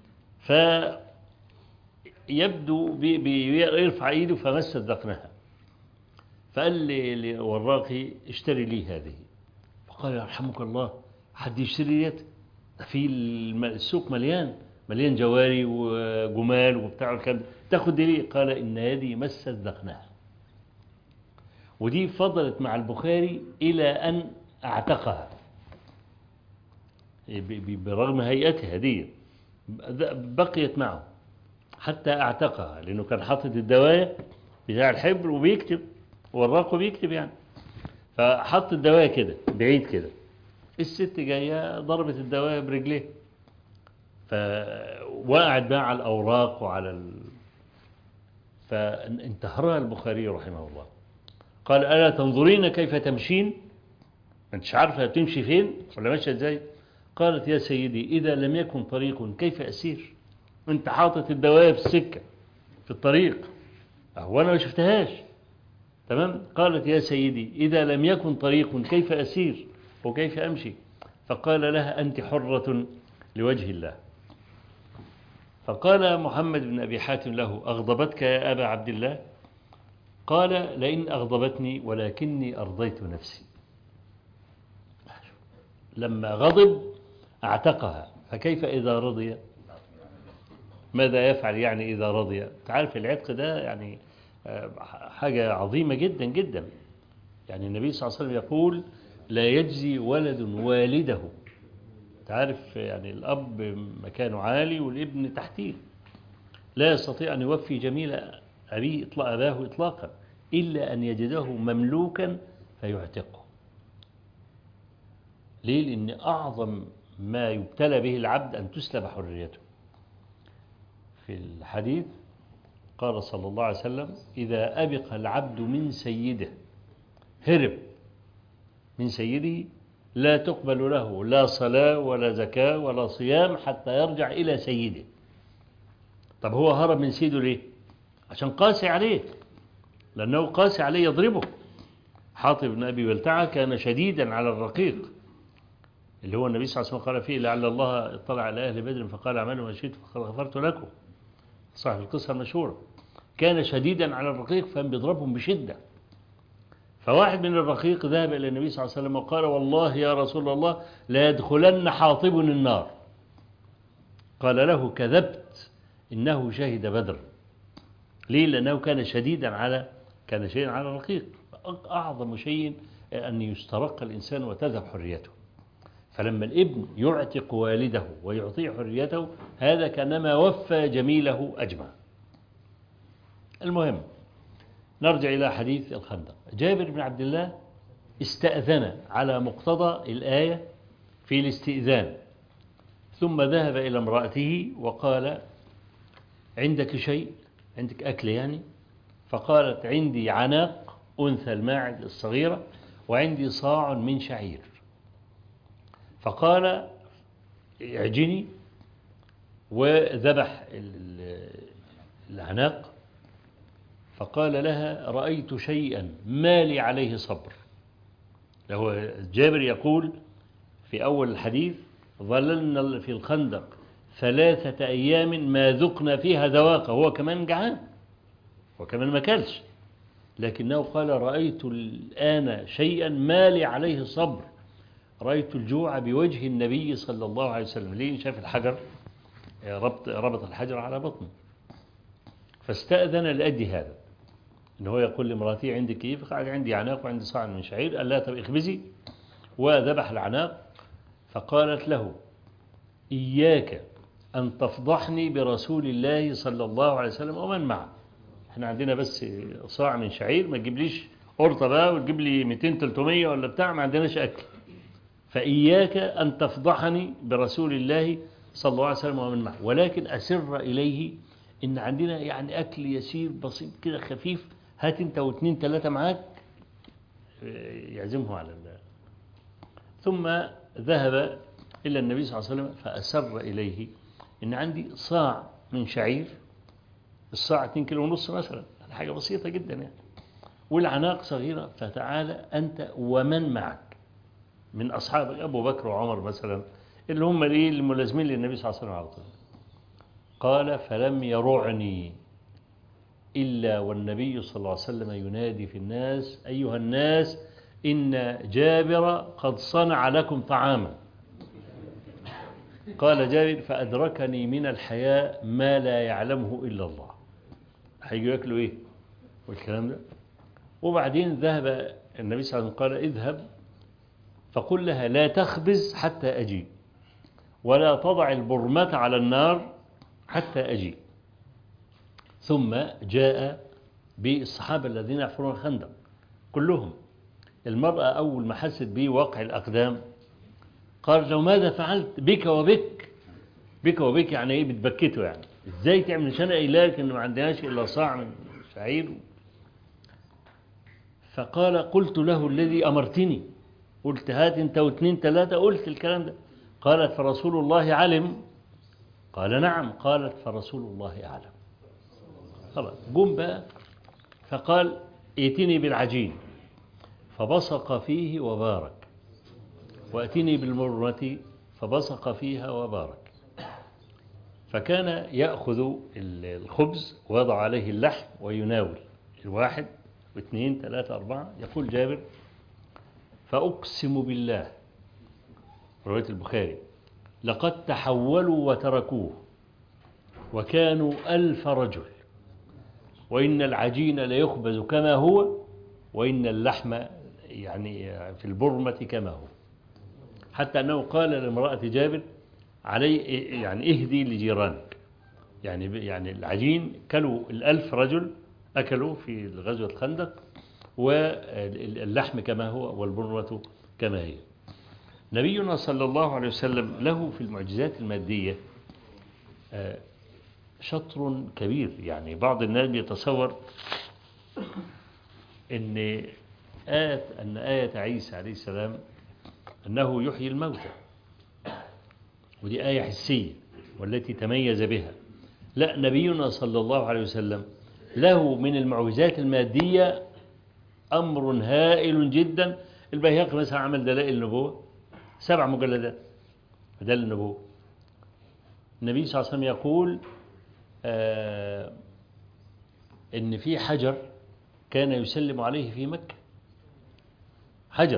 فيبدو بي بيرفع ايده فمست ذقنها، فقال لوراقي اشتري لي هذه، فقال يرحمك الله حد يشتري ديت؟ في السوق مليان مليان جواري وجمال وبتاع الكلام ده، تاخد دي ليه؟ قال إن يدي مست ذقنها. ودي فضلت مع البخاري إلى أن اعتقها برغم هيئتها دي، بقيت معه حتى اعتقها، لأنه كان حاطط الدواية بتاع الحبر وبيكتب، وراقه بيكتب يعني، فحط الدواية كده بعيد كده، الست جاية ضربت الدواية برجليه، فوقعت بقى على الأوراق وعلى ال... فانتهرها البخاري رحمه الله، قال ألا تنظرين كيف تمشين؟ أنتش عارفة تمشي فين ولا ماشية ازاي؟ قالت يا سيدي إذا لم يكن طريق كيف أسير؟ أنت حاطط الدواية في السكة في الطريق أهو أنا ما شفتهاش. تمام. قالت يا سيدي إذا لم يكن طريق كيف أسير وكيف أمشي؟ فقال لها أنت حرة لوجه الله. فقال محمد بن أبي حاتم له أغضبتك يا أبا عبد الله؟ قال لئن أغضبتني ولكني أرضيت نفسي. لما غضب اعتقها، فكيف إذا رضي؟ ماذا يفعل يعني إذا رضي؟ تعرف العتق ده يعني حاجة عظيمة جدا جدا. يعني النبي صلى الله عليه وسلم يقول لا يجزي ولد والده. تعرف يعني الأب مكانه عالي والابن تحتيه، لا يستطيع أن يوفي جميل أبيه أباه إطلاقا إلا أن يجده مملوكا فيعتقه. ليه؟ لأن أعظم ما يبتلى به العبد أن تسلب حريته. في الحديث قال صلى الله عليه وسلم إذا أبق العبد من سيده، هرب من سيده، لا تقبل له لا صلاة ولا زكاة ولا صيام حتى يرجع إلى سيده. طب هو هرب من سيده ليه؟ عشان قاسي عليه، لأنه قاسي عليه يضربه. حاطب بن أبي بلتعة كان شديدا على الرقيق، اللي هو النبي صلى الله عليه وسلم قال فيه لعل الله اطلع على أهل بدر فقال اعملوا ما شئتم فقد غفرت لكم، صاحب القصة المشهورة. كان شديدا على الرقيق فكان بيضربهم بشدة. فواحد من الرقيق ذهب إلى النبي صلى الله عليه وسلم وقال والله يا رسول الله لا يدخلن حاطب النار. قال له كذبت إنه شهد بدر. ليه؟ لأنه كان شديدا على كان شيئا على الرقيق. أعظم شيء أن يسترق الإنسان وتذهب حريته. فلما الابن يعتق والده ويعطيه حريته هذا كانما وفى جميله أجمع. المهم نرجع إلى حديث الخندق. جابر بن عبد الله استأذن على مقتضى الآية في الاستئذان، ثم ذهب إلى امرأته وقال عندك شيء؟ عندك أكل يعني؟ فقالت عندي عناق أنثى الماعز الصغيرة وعندي صاع من شعير. فقال اعجني، وذبح العناق. فقال لها رأيت شيئا ما لي عليه صبر. هو جابر يقول في أول الحديث ظللنا في الخندق ثلاثة أيام ما ذقنا فيها ذواقة، هو كمان جعان وكمان ما كلش، لكنه قال رأيت الآن شيئا ما لي عليه صبر، رأيت الجوع بوجه النبي صلى الله عليه وسلم. ليه؟ شاف الحجر، ربط, ربط الحجر على بطنه، فاستأذن لأجل هذا، إن هو يقول لامرأتي عندك كيف؟ قال عندي عناق وعندي صاع من شعير. قال لا طب اخبزي، وذبح العناق. فقالت له إياك أن تفضحني برسول الله صلى الله عليه وسلم ومن معه، احنا عندنا بس صاع من شعير، ما تجيبليش قرطة بقى وتجيب لي مئتين ثلاثمئة ولا بتاع، ما عندناش أكل. فإياك أن تفضحني برسول الله صلى الله عليه وسلم ومن معه، ولكن أسر إليه إن عندنا يعني أكل يسير بسيط كده خفيف، هات أنت واثنين ثلاثة معاك، يعزمه على الله. ثم ذهب إلى النبي صلى الله عليه وسلم فأسر إليه إن عندي صاع من شعير، الصاع اتنين كيلو ونص مثلا، حاجة بسيطة جدا يعني، والعناق صغيرة، فتعالى أنت ومن معك من أصحابك أبو بكر وعمر مثلا اللي هم الملازمين للنبي صلى الله عليه وسلم على طول. قال فلم يرعني إلا والنبي صلى الله عليه وسلم ينادي في الناس أيها الناس إن جابر قد صنع لكم طعاما. قال جابر فأدركني من الحياء ما لا يعلمه إلا الله. هيجوا ياكلوا إيه والكلام ده. وبعدين ذهب النبي صلى الله عليه وسلم قال اذهب فقل لها لا تخبز حتى أجي ولا تضع البرمة على النار حتى أجي. ثم جاء بالصحابة الذين يحفرون الخندق كلهم. المرأة أول ما حست بوقع الأقدام قال له ماذا فعلت بك وبك؟ بك وبك يعني إيه؟ بتبكته يعني إزاي تعمل شنق إلهك إنه ما عندناش إلا صاع من شعير. فقال قلت له الذي أمرتني، قلت هات أنت واثنين ثلاثة، قلت الكلام ده. قالت فرسول الله علم. قال نعم. قالت فرسول الله أعلم. خلاص قم بقى. فقال ائتني بالعجين فبصق فيه وبارك، وأتني بالمرة فبصق فيها وبارك. فكان يأخذ الخبز ويضع عليه اللحم ويناول الواحد واثنين ثلاثة أربعة. يقول جابر فأقسم بالله رواية البخاري لقد تحولوا وتركوه وكانوا ألف رجل، وإن العجين ليخبز كما هو وإن اللحم يعني في البرمة كما هو. حتى أنه قال لامرأة جابر علي يعني اهدي لجيرانك، يعني يعني العجين كلوا الألف رجل أكلوا في غزوة الخندق واللحم كما هو والبرمة كما هي. نبينا صلى الله عليه وسلم له في المعجزات المادية شطر كبير. يعني بعض الناس بيتصور أن آية, أن آية عيسى عليه السلام أنه يحيي الموتى، ودي آية حسية والتي تميز بها. لا، نبينا صلى الله عليه وسلم له من المعجزات المادية أمر هائل جدا. البيهقي مثلا عمل دلائل النبوة سبع مجلدات دلائل النبوة. النبي صلى الله عليه وسلم يقول آه إن في حجر كان يسلم عليه في مكة، حجر،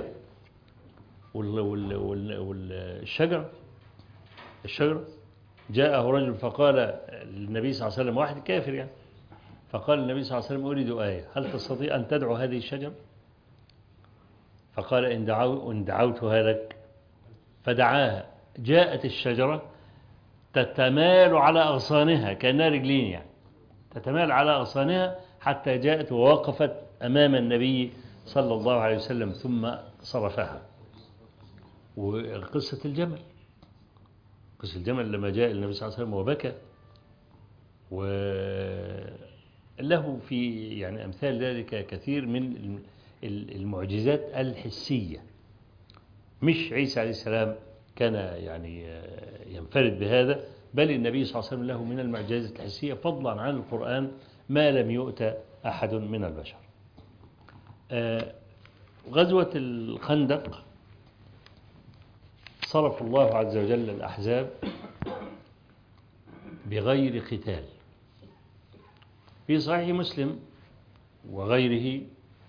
والشجر الشجر جاءه رجل فقال للنبي صلى الله عليه وسلم، واحد كافر يعني، فقال النبي صلى الله عليه وسلم أريد آية، هل تستطيع أن تدعو هذه الشجر؟ فقال إن, دعو إن دعوتها لك. فدعاها، جاءت الشجرة تتمال على أغصانها كأنها رجلين يعني، تتمال على أغصانها حتى جاءت ووقفت أمام النبي صلى الله عليه وسلم ثم صرفها. وقصة الجمل، قصة الجمل لما جاء النبي صلى الله عليه وسلم وبكى، وله في يعني أمثال ذلك كثير من المعجزات الحسية. مش عيسى عليه السلام كان يعني ينفرد بهذا، بل النبي صلى الله عليه وسلم له من المعجزات الحسية فضلا عن القرآن ما لم يؤت أحد من البشر. غزوة الخندق صرف الله عز وجل الأحزاب بغير قتال. في صحيح مسلم وغيره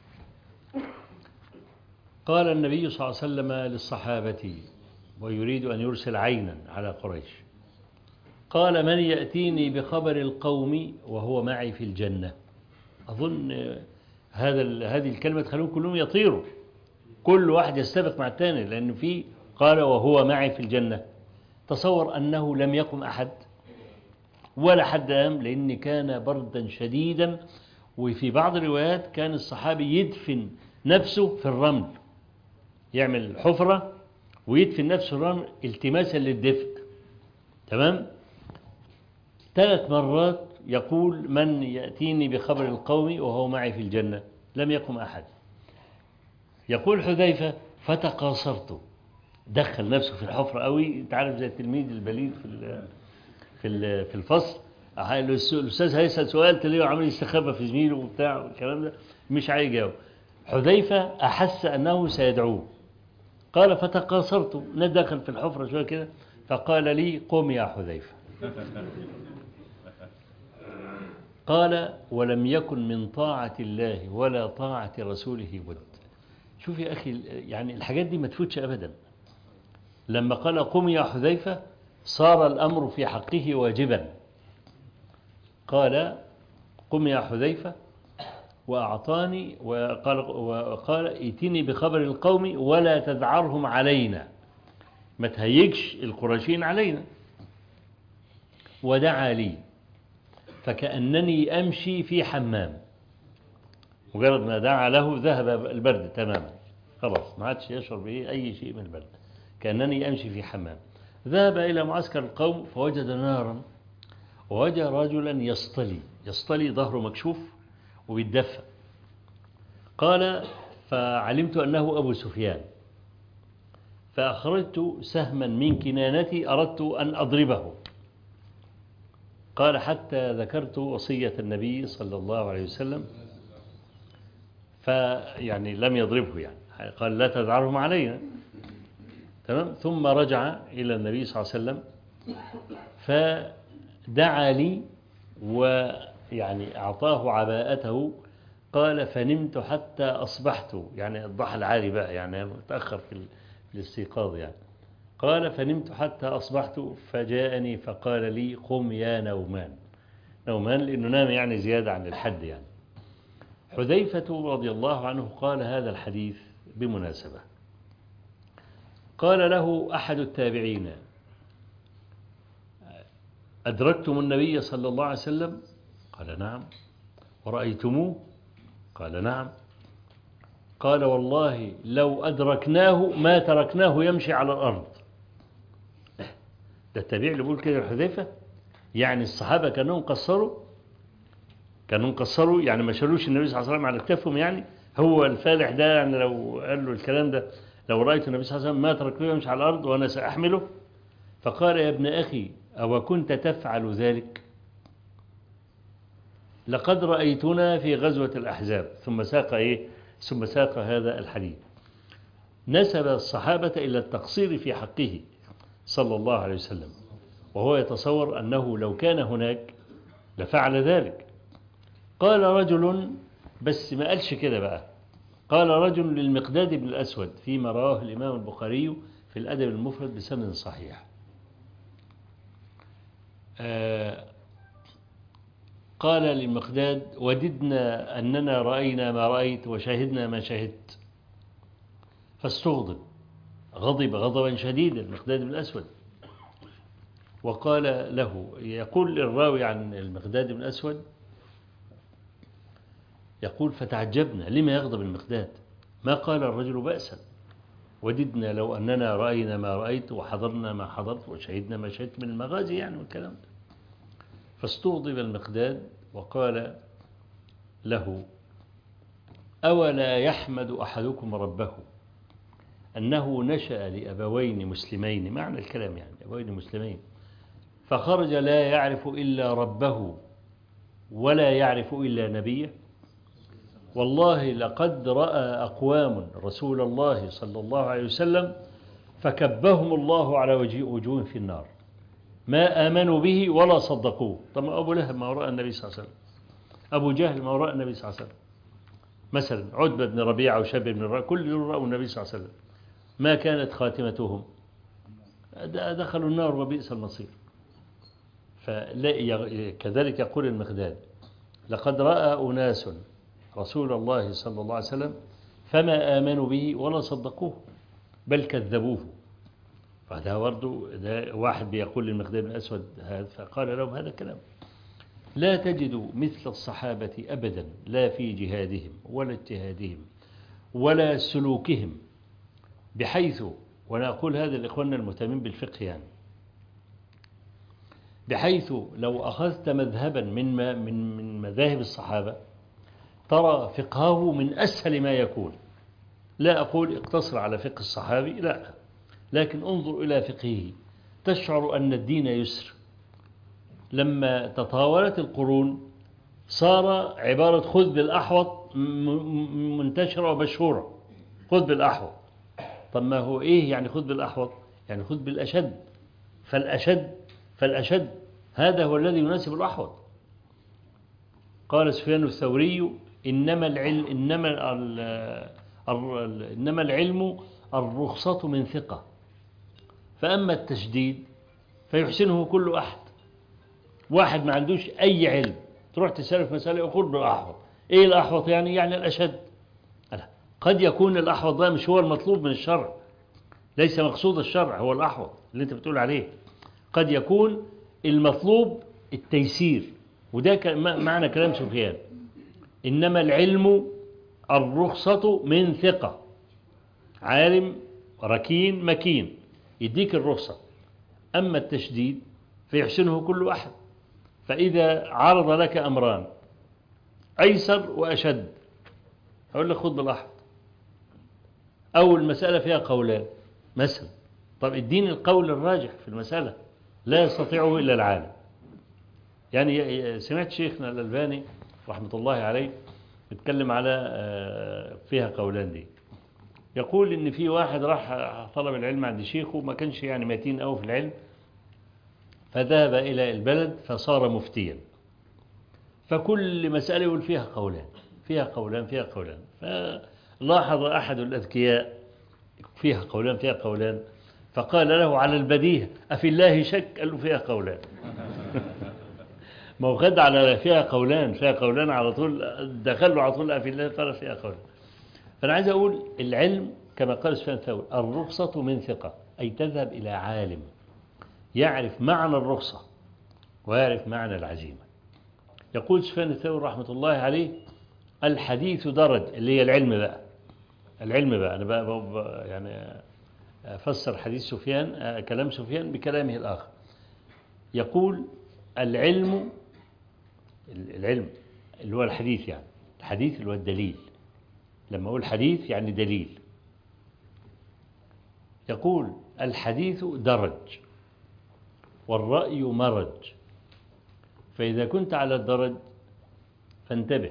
قال النبي صلى الله عليه وسلم للصحابة ويريد أن يرسل عينا على قريش، قال من يأتيني بخبر القوم وهو معي في الجنة. أظن هذا هذه الكلمة تخلون كلهم يطيروا، كل واحد يستبق مع الثاني، لأنه في قال وهو معي في الجنة. تصور أنه لم يقم أحد ولا حد قام، لأن كان بردا شديدا. وفي بعض الروايات كان الصحابي يدفن نفسه في الرمل، يعمل حفرة ويدفن نفسه في الرمل التماسا للدفء. تمام. ثلاث مرات يقول من يأتيني بخبر القوم وهو معي في الجنة، لم يقم أحد. يقول حذيفة فتقاصرت دخل نفسه في الحفرة قوي، انت عارف زي التلميذ البليد في ال في ال في الفصل، الأستاذ هيسأل سؤال تلاقيه عامل يستخبى في زميله وبتاع والكلام ده، مش عايز يجاوب. حذيفة أحس أنه سيدعوه، قال فتقاصرت، ندخل في الحفرة شوية كده، فقال لي قم يا حذيفة. قال ولم يكن من طاعة الله ولا طاعة رسوله بد. شوف يا أخي، يعني الحاجات دي ما تفوتش أبدا. لما قال قم يا حذيفة صار الأمر في حقه واجبا. قال قم يا حذيفة وأعطاني وقال, وقال ائتني بخبر القوم ولا تذعرهم علينا، ما تهيجش القرشين علينا. ودعا لي فكأنني أمشي في حمام، مجرد ما دعا له ذهب البرد تماما، خلاص ما عادش يشعر به أي شيء من البرد، كأنني أمشي في حمام. ذهب إلى معسكر القوم فوجد نارا، ووجد رجلا يصطلي يصطلي ظهره مكشوف وبيتدفى. قال فعلمت أنه أبو سفيان، فأخرجت سهما من كنانتي أردت أن أضربه. قال حتى ذكرت وصية النبي صلى الله عليه وسلم، فيعني لم يضربه، يعني قال لا تذعرهم علينا، تمام. ثم رجع إلى النبي صلى الله عليه وسلم فدعا لي ويعني أعطاه عباءته. قال فنمت حتى أصبحت، يعني الضحى العالي بقى، يعني متأخر في الاستيقاظ يعني. قال فنمت حتى أصبحت فجاءني فقال لي قم يا نومان. نومان لأنه نام يعني زيادة عن الحد يعني. حذيفة رضي الله عنه قال هذا الحديث بمناسبة. قال له أحد التابعين أدركتم النبي صلى الله عليه وسلم؟ قال نعم. ورأيتموه؟ قال نعم. قال والله لو أدركناه ما تركناه يمشي على الأرض. ده التابعي اللي بيقول كده لحذيفة؟ يعني الصحابة كانوا قصروا كانوا قصروا يعني ما شالوش النبي صلى الله عليه وسلم على كتافهم. يعني هو الفالح ده يعني لو قال له الكلام ده، لو رأيت النبي صلى الله عليه وسلم ما تركناه يمشي على الأرض وأنا سأحمله. فقال يا ابن أخي أو كنت تفعل ذلك؟ لقد رأيتنا في غزوة الأحزاب. ثم ساق إيه؟ ثم ساق هذا الحديث. نسب الصحابة إلى التقصير في حقه صلى الله عليه وسلم، وهو يتصور أنه لو كان هناك لفعل ذلك. قال رجل، بس ما قالش كده بقى، قال رجل للمقداد بن الأسود فيما رواه الإمام البخاري في الأدب المفرد بسند صحيح. آه قال للمقداد وددنا أننا رأينا ما رأيت وشاهدنا ما شاهدت. فاستغضب، غضب غضبا شديدا المقداد بن الأسود، وقال له، يقول الراوي عن المقداد بن الأسود، يقول فتعجبنا لما يغضب المقداد، ما قال الرجل بأسا، وددنا لو أننا رأينا ما رأيت وحضرنا ما حضرت وشهدنا ما شهدت من المغازي يعني والكلام ده. فاستغضب المقداد وقال له أولا يحمد أحدكم ربه أنه نشأ لأبوين مسلمين، معنى الكلام يعني أبوين مسلمين، فخرج لا يعرف إلا ربه ولا يعرف إلا نبيه. والله لقد رأى أقوام رسول الله صلى الله عليه وسلم فكبهم الله على وجوه في النار ما آمنوا به ولا صدقوه. طب أبو لهب ما رأى النبي صلى الله عليه وسلم، أبو جهل ما رأى النبي صلى الله عليه وسلم، مثلا عتبة بن ربيعة وشاب بن ربيعة كل دول رأوا النبي صلى الله عليه وسلم، ما كانت خاتمتهم؟ دخلوا النار وبئس المصير. كذلك يقول المقداد لقد رأى أناس رسول الله صلى الله عليه وسلم فما آمنوا به ولا صدقوه بل كذبوه. فهذا برضه ده واحد بيقول للمقداد بن الأسود هذا، فقال لهم هذا الكلام. لا تجد مثل الصحابة أبدا، لا في جهادهم ولا اجتهادهم ولا سلوكهم، بحيث، وأنا أقول هذا لإخواننا المهتمين بالفقه يعني، بحيث لو أخذت مذهبا من من من مذاهب الصحابة ترى فقهه من أسهل ما يكون. لا أقول اقتصر على فقه الصحابي، لا، لكن انظر إلى فقهه تشعر أن الدين يسر. لما تطاولت القرون صار عبارة خذ بالأحوط منتشرة ومشهورة، خذ بالأحوط. طب ما هو إيه يعني خذ بالأحوط؟ يعني خذ بالأشد، فالأشد فالأشد هذا هو الذي يناسب الأحوط. قال سفيان الثوري إنما العلم إنما ال ال إنما العلم الرخصة من ثقة، فأما التشديد فيحسنه كل أحد. واحد ما عندوش أي علم تروح تسأله في مسألة يقول بالأحوط. إيه الأحوط يعني؟ يعني الأشد. قد يكون الأحوط ده مش هو المطلوب من الشرع، ليس مقصود الشرع هو الأحوط اللي أنت بتقول عليه. قد يكون المطلوب التيسير، وده معنى كلام سفيان. إنما العلم الرخصة من ثقة، عالم ركين مكين يديك الرخصة. أما التشديد فيحسنه كل أحد. فإذا عرض لك أمران أيسر وأشد أقول لك خذ بالأحوط، أو المسألة فيها قولان مثلا، طب اديني القول الراجح في المسألة لا يستطيعه إلا العالم. يعني سمعت شيخنا الألباني رحمة الله عليه يتكلم على فيها قولان دي، يقول إن في واحد راح طلب العلم عند شيخه ما كانش يعني متين أوي في العلم، فذهب إلى البلد فصار مفتيا، فكل مسألة يقول فيها قولان فيها قولان فيها قولان. فلاحظ أحد الأذكياء فيها قولان فيها قولان، فقال له على البديهة أفي الله شك؟ قال له فيها قولان. ما هو خد على فيها قولان فيها قولان على طول دخل له على طول أفي الله قال فيها قولان. فأنا عايز أقول العلم كما قال سفيان الثوري الرخصة من ثقة، أي تذهب إلى عالم يعرف معنى الرخصة ويعرف معنى العزيمة. يقول سفيان الثوري رحمة الله عليه الحديث درج، اللي هي العلم بقى العلم بقى أنا بقى, بقى يعني أفسر حديث سفيان كلام سفيان بكلامه الآخر. يقول العلم العلم اللي هو الحديث، يعني الحديث اللي هو الدليل. لما أقول حديث يعني دليل. يقول الحديث درج والرأي مرج، فإذا كنت على الدرج فانتبه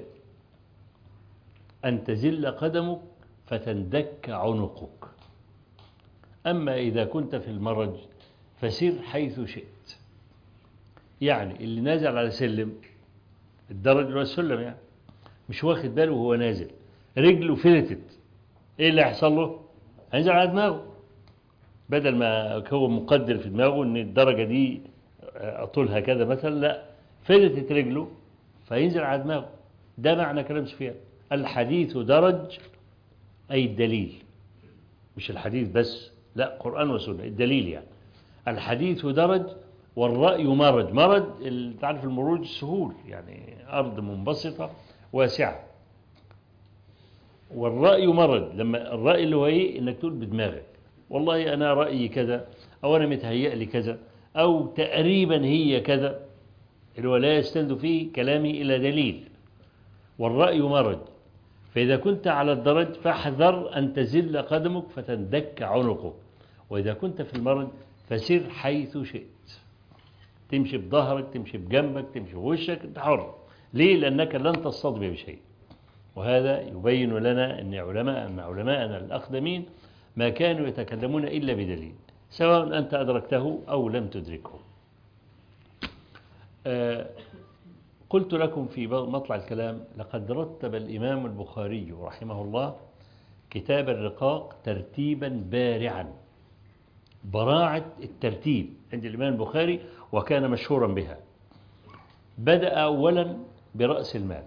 أن تزل قدمك فتندك عنقك. أما إذا كنت في المرج فسير حيث شئت. يعني اللي نازل على سلم الدرج هو السلم، يعني مش واخد باله وهو نازل رجله فلتت، إيه اللي هيحصل له؟ هينزل على دماغه، بدل ما هو مقدر في دماغه ان الدرجة دي طولها كذا مثلا، لا فلتت رجله فينزل على دماغه. ده معنى كلام سفيان الحديث درج، أي الدليل، مش الحديث بس، لا قرآن وسنة الدليل. يعني الحديث درج والرأي مرج. مرج تعرف المروج سهول، يعني أرض منبسطة واسعة. والرأي مرج، لما الرأي اللي هو إيه؟ إنك تقول بدماغك والله أنا رأيي كذا، أو أنا متهيأ لي كذا، أو تقريبا هي كذا، اللي هو لا يستند فيه كلامي إلى دليل. والرأي مرج، فإذا كنت على الدرج فاحذر أن تزل قدمك فتندك عنقك، وإذا كنت في المرج فسير حيث شئت، تمشي بظهرك تمشي بجنبك تمشي بوشك، أنت حر. ليه؟ لأنك لن تصطدم بشيء. وهذا يبين لنا أن علماء أن علماءنا الأقدمين ما كانوا يتكلمون إلا بدليل، سواء أنت أدركته أو لم تدركه. آه قلت لكم في مطلع الكلام لقد رتب الإمام البخاري رحمه الله كتاب الرقاق ترتيبا بارعا، براعة الترتيب عند الإمام البخاري وكان مشهورا بها. بدأ أولا برأس المال،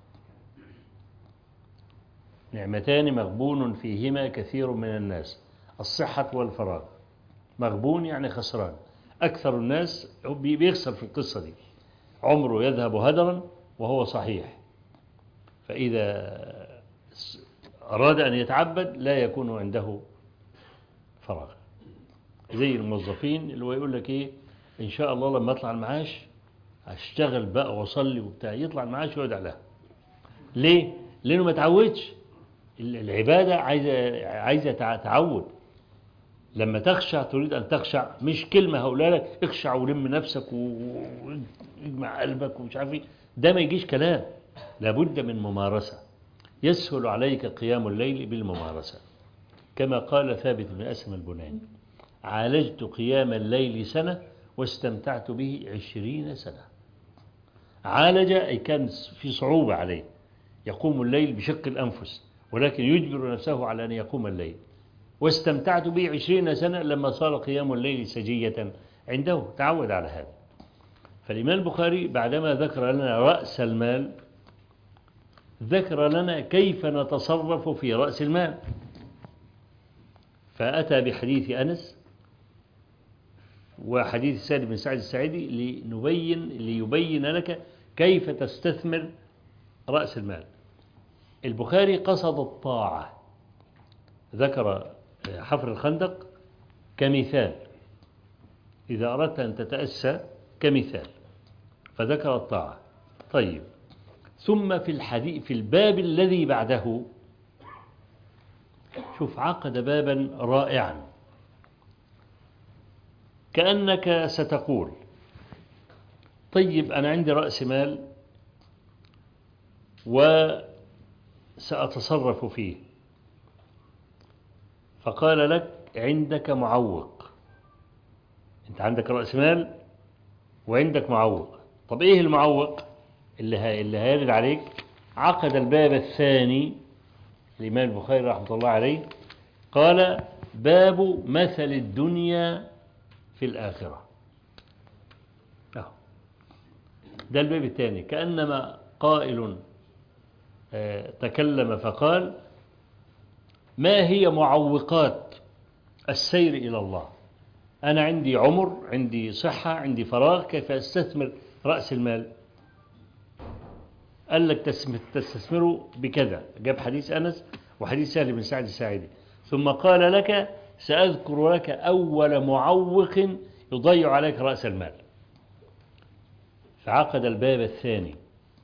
نعمتان مغبون فيهما كثير من الناس، الصحة والفراغ. مغبون يعني خسران، أكثر الناس بيخسر في القصة دي، عمره يذهب هدرا وهو صحيح، فإذا أراد أن يتعبد لا يكون عنده فراغ. زي الموظفين اللي هو يقول لك إيه إن شاء الله لما أطلع المعاش هشتغل بقى وأصلي وبتاع، يطلع المعاش ويقعد عليها. ليه؟ لأنه ما تعودش. العبادة عايزة عايزة تعود. لما تخشع تريد أن تخشع، مش كلمة هقولها لك اخشع ولم نفسك واجمع قلبك ومش عارف ايه، ده ما يجيش كلام، لابد من ممارسة. يسهل عليك قيام الليل بالممارسة، كما قال ثابت بن أسلم البناني: عالجت قيام الليل سنة واستمتعت به عشرين سنة. عالج أي كان في صعوبة عليه يقوم الليل بشق الأنفس، ولكن يجبر نفسه على أن يقوم الليل، واستمتعت به عشرين سنة لما صار قيام الليل سجية عنده، تعود على هذا. فالإمام البخاري بعدما ذكر لنا رأس المال ذكر لنا كيف نتصرف في رأس المال، فأتى بحديث أنس وحديث سالم بن سعد الساعدي لنبين ليبين لك كيف تستثمر رأس المال. البخاري قصد الطاعة، ذكر حفر الخندق كمثال إذا أردت أن تتأسى كمثال، فذكر الطاعة. طيب، ثم في الحديث في الباب الذي بعده شوف عقد بابا رائعا، كأنك ستقول: طيب أنا عندي رأس مال وسأتصرف فيه، فقال لك: عندك معوق، أنت عندك رأس مال وعندك معوق. طب إيه المعوق اللي اللي هيرد عليك؟ عقد الباب الثاني الإمام البخاري رحمة الله عليه، قال: باب مثل الدنيا في الآخرة. ده الباب الثاني، كأنما قائل تكلم فقال: ما هي معوقات السير إلى الله؟ أنا عندي عمر، عندي صحة، عندي فراغ، كيف أستثمر رأس المال؟ قال لك تستثمره بكذا، جاب حديث أنس وحديث سهل بن سعد الساعدي، ثم قال لك: سأذكر لك أول معوق يضيع عليك رأس المال. فعقد الباب الثاني.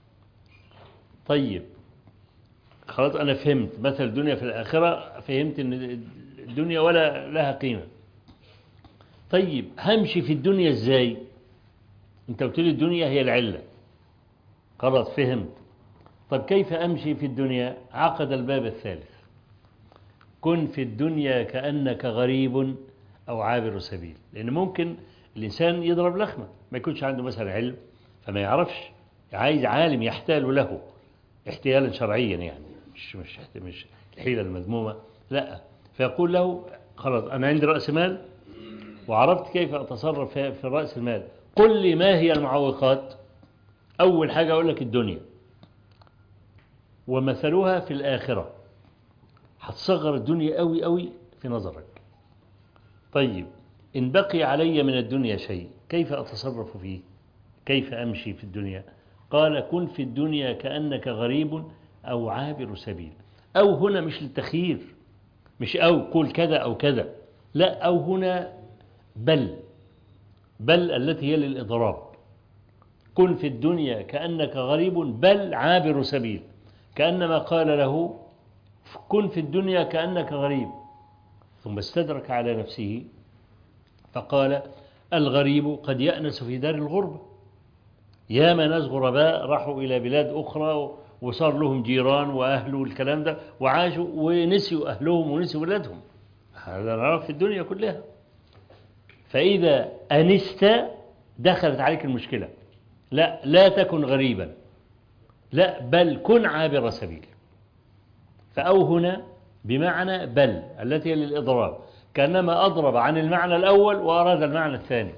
طيب خلاص، أنا فهمت مثل الدنيا في الآخرة، فهمت أن الدنيا ولا لها قيمة. طيب همشي في الدنيا إزاي؟ أنت قلت لي الدنيا هي العلة، خلاص فهمت. طب كيف أمشي في الدنيا؟ عقد الباب الثالث: كن في الدنيا كأنك غريب أو عابر سبيل. لأن ممكن الإنسان يضرب لخمة، ما يكونش عنده مثلا علم فما يعرفش، عايز عالم يحتال له احتيالا شرعيا، يعني مش مش مش الحيلة المذمومة، لا، فيقول له: خلاص أنا عندي رأس مال وعرفت كيف أتصرف في رأس المال، قل لي ما هي المعوقات. أول حاجة أقول لك الدنيا ومثلها في الآخرة، هتصغر الدنيا قوي قوي في نظرك. طيب إن بقي علي من الدنيا شيء كيف أتصرف فيه؟ كيف أمشي في الدنيا؟ قال: كن في الدنيا كأنك غريب أو عابر سبيل. أو هنا مش للتخيير، مش أو قول كذا أو كذا، لا، أو هنا بل بل التي هي للإضراب. كن في الدنيا كأنك غريب بل عابر سبيل، كأنما قال له: كن في الدنيا كأنك غريب، ثم استدرك على نفسه فقال: الغريب قد يأنس في دار الغربة. ياما ناس غرباء راحوا إلى بلاد أخرى وصار لهم جيران وأهل والكلام ده، وعاشوا ونسيوا أهلهم ونسيوا بلادهم، هذا نعرف في الدنيا كلها. فإذا أنست دخلت عليك المشكلة، لا لا تكن غريبا، لا بل كن عابر سبيل. فأو هنا بمعنى بل التي هي للإضراب، كأنما أضرب عن المعنى الأول وأراد المعنى الثاني،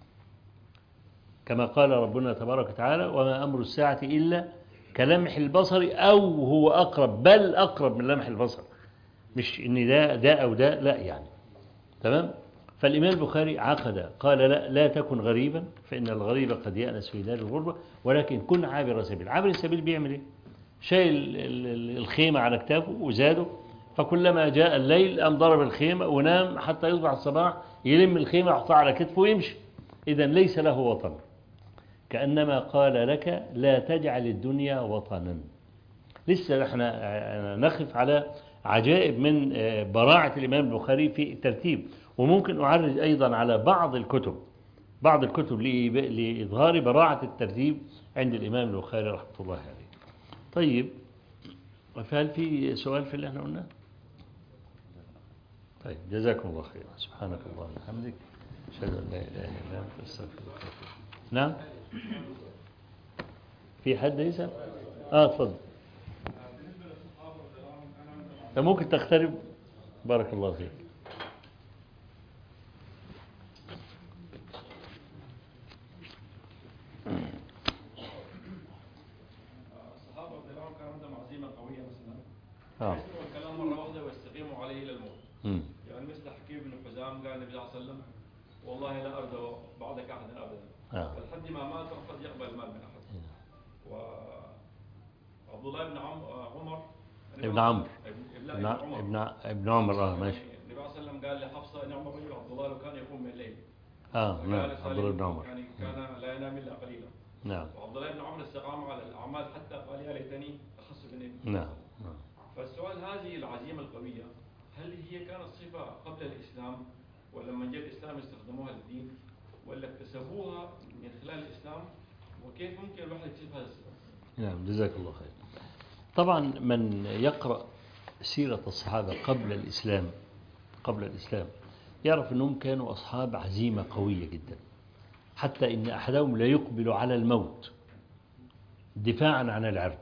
كما قال ربنا تبارك وتعالى: وما أمر الساعة إلا كلمح البصر أو هو أقرب، بل أقرب من لمح البصر، مش إن ده ده أو ده، لا يعني. تمام. فالإمام البخاري عقد قال: لا لا تكن غريبا، فإن الغريب قد يأنس في دار الغربة، ولكن كن عابر سبيل. عابر السبيل بيعمل إيه؟ شايل الخيمة على كتافه وزاده، فكلما جاء الليل قام ضرب الخيمة ونام حتى يصبح الصباح، يلم الخيمة يحطها على كتفه ويمشي. إذا ليس له وطن، كأنما قال لك: لا تجعل الدنيا وطنا. لسه احنا نخف على عجائب من براعة الإمام البخاري في الترتيب، وممكن أعرج أيضا على بعض الكتب بعض الكتب لإظهار براعة الترتيب عند الإمام البخاري رحمة الله عليه. طيب، فهل في سؤال في اللي احنا قلناه؟ طيب، جزاكم الله خيرا. سبحانك اللهم وبحمدك أشهد أن لا إله إلا أنت أستغفرك. نعم، في حد يسأل؟ اه اتفضل. ممكن تقترب؟ بارك الله فيك. الصحابة رضي الله عنهم كان عندهم عزيمة قوية مثلا اه يسمعوا الكلام مرة واحدة ويستقيموا عليه إلى الموت. مم. يعني مثل حكيم بن حزام قال النبي صلى الله عليه وسلم: والله لا أرجو بعدك أحدا أبدا. آه. فلحد ما مات قد يقبل المال من أحد. وعبد الله بن عم... عمر ابن عمرو ابن ابن عمر ابن ابن عمر اه ماشي. النبي صلى الله عليه وسلم قال لحفصة: نعم الرجل عبد الله لو كان يقوم من الليل. اه نعم، عبد الله بن عمر يعني كان لا ينام إلا قليلا. نعم. وعبد الله بن عمر استقام على الأعمال حتى قال: يا ليتني أخص بالنبي. نعم. نعم. فالسؤال: هذه العزيمة القوية هل هي كانت صفة قبل الإسلام، ولما جاء الإسلام استخدموها للدين، ولا اكتسبوها من خلال الإسلام؟ وكيف ممكن الواحد يكتسب هذا الصفة؟ نعم، جزاك الله خير. طبعا من يقرأ سيرة الصحابة قبل الإسلام قبل الإسلام يعرف أنهم كانوا أصحاب عزيمة قوية جدا، حتى إن أحدهم لا يقبل على الموت دفاعا عن العرض،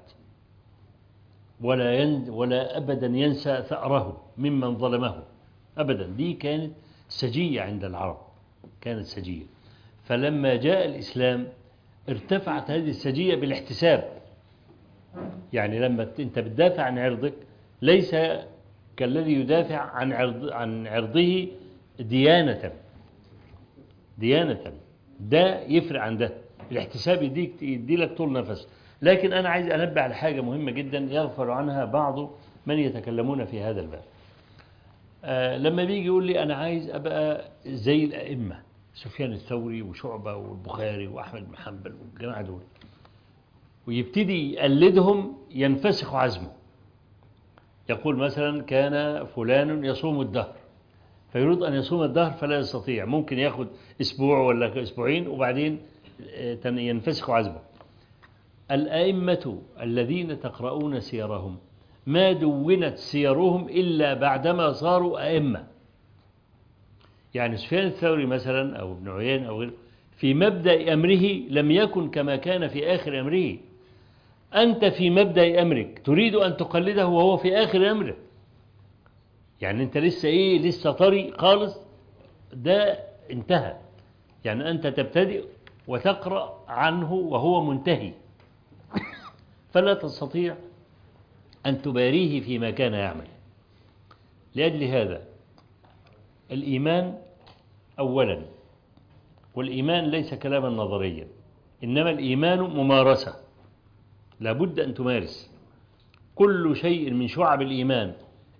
ولا ين ولا أبدا ينسى ثأره ممن ظلمه أبدا. دي كانت سجية عند العرب، كانت سجية. فلما جاء الإسلام ارتفعت هذه السجية بالاحتساب. يعني لما أنت بتدافع عن عرضك ليس كالذي يدافع عن عرض عن عرضه ديانة ديانة ده يفرق عن ده. الاحتساب يديك يدي لك طول نفس. لكن أنا عايز أنبه على حاجة مهمة جدا يغفل عنها بعض من يتكلمون في هذا الباب. آه لما بيجي يقول لي أنا عايز أبقى زي الأئمة سفيان الثوري وشعبة والبخاري وأحمد بن حنبل والجماعة دول، ويبتدي يقلدهم، ينفسخ عزمه. يقول مثلا: كان فلان يصوم الدهر، فيريد أن يصوم الدهر فلا يستطيع، ممكن يأخذ أسبوع ولا أسبوعين وبعدين ينفسخ عزمه. الأئمة الذين تقرؤون سيرهم ما دونت سيرهم إلا بعدما صاروا أئمة. يعني سفيان الثوري مثلا أو ابن عيينة أو غيره في مبدأ أمره لم يكن كما كان في آخر أمره. أنت في مبدأ أمرك تريد أن تقلده وهو في آخر أمره. يعني أنت لسه إيه لسه طري خالص، ده انتهى. يعني أنت تبتدئ وتقرأ عنه وهو منتهي، فلا تستطيع أن تباريه فيما كان يعمل. لأجل هذا الإيمان أولا، والإيمان ليس كلاما نظريا، إنما الإيمان ممارسة. لابد أن تمارس كل شيء من شعب الإيمان.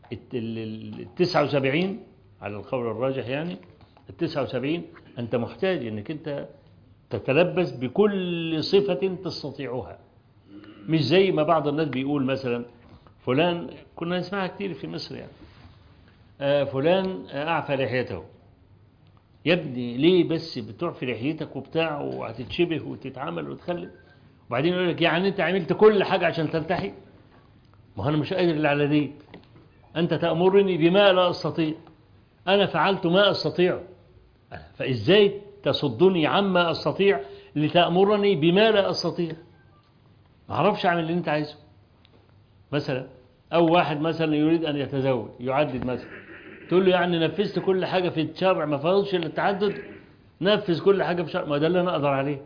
التسعة وسبعين على القول الراجح، يعني التسعة وسبعين أنت محتاج أنك أنت تتلبس بكل صفة تستطيعها. مش زي ما بعض الناس بيقول مثلا فلان، كنا نسمعها كتير في مصر، يعني آه فلان أعفى لحيته. يا ابني ليه بس بتعفي لحيتك وبتاع وهتتشبه وتتعامل وتخلي، وبعدين يقول لك يعني أنت عملت كل حاجة عشان تلتحي؟ ما أنا مش قادر إلا على دي. أنت تأمرني بما لا أستطيع، أنا فعلت ما أستطيع، فإزاي تصدني عما أستطيع لتأمرني بما لا أستطيع؟ ما أعرفش أعمل اللي أنت عايزه. مثلا أو واحد مثلا يريد أن يتزوج، يعدد مثلا، تقول له يعني نفذت كل حاجة في الشرع ما فاضلش إلا التعدد؟ نفذ كل حاجة في الشرع، ما ده اللي أنا أقدر عليه،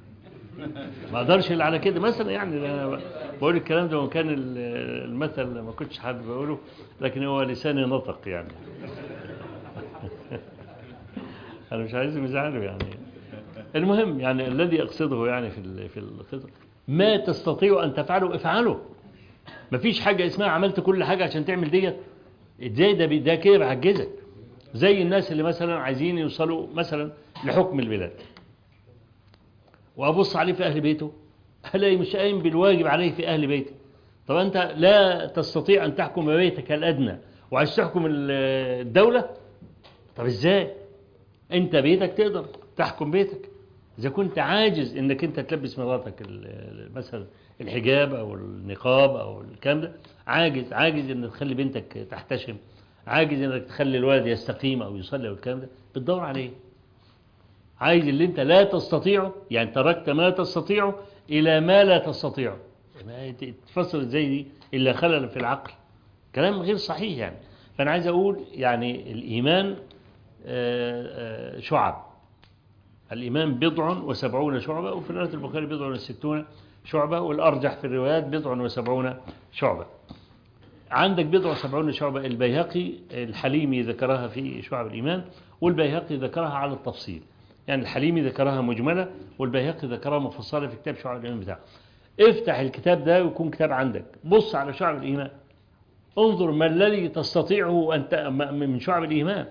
ما أقدرش إلا على كده مثلا. يعني أنا بقول الكلام ده وكان المثل ما كنتش حابب أقوله، لكن هو لساني نطق يعني. أنا مش عايزهم يزعلوا يعني. المهم يعني الذي أقصده يعني في في الخطة، ما تستطيع أن تفعله افعله. ما فيش حاجة اسمها عملت كل حاجة عشان تعمل ديت. ازاي ده ده كده بعجزك. زي الناس اللي مثلا عايزين يوصلوا مثلا لحكم البلاد، وأبص عليه في أهل بيته ألاقي مش قايم بالواجب عليه في أهل بيته. طب أنت لا تستطيع أن تحكم بيتك الأدنى وعايز تحكم الدولة؟ طب ازاي انت بيتك تقدر تحكم بيتك؟ اذا كنت عاجز انك انت تلبس مراتك مثلا الحجاب او النقاب او الكلام ده، عاجز عاجز انك تخلي بنتك تحتشم، عاجز انك تخلي الولد يستقيم او يصلي او الكلام ده، بتدور عليه. عايز اللي انت لا تستطيعه، يعني تركت ما تستطيعه الى ما لا تستطيعه. ما تفسر ازاي دي الا خلل في العقل؟ كلام غير صحيح يعني. فانا عايز اقول يعني الايمان شعب. الإيمان بضع وسبعون شعبة، وفي رواية البخاري بضع وستون شعبة، والأرجح في الروايات بضع وسبعون شعبة. عندك بضع وسبعون شعبة، البيهقي الحليمي ذكرها في شعب الإيمان، والبيهقي ذكرها على التفصيل. يعني الحليمي ذكرها مجملة، والبيهقي ذكرها مفصلة في كتاب شعب الإيمان بتاعه. افتح الكتاب ده ويكون كتاب عندك، بص على شعب الإيمان، انظر ما الذي تستطيعه أنت من شعب الإيمان،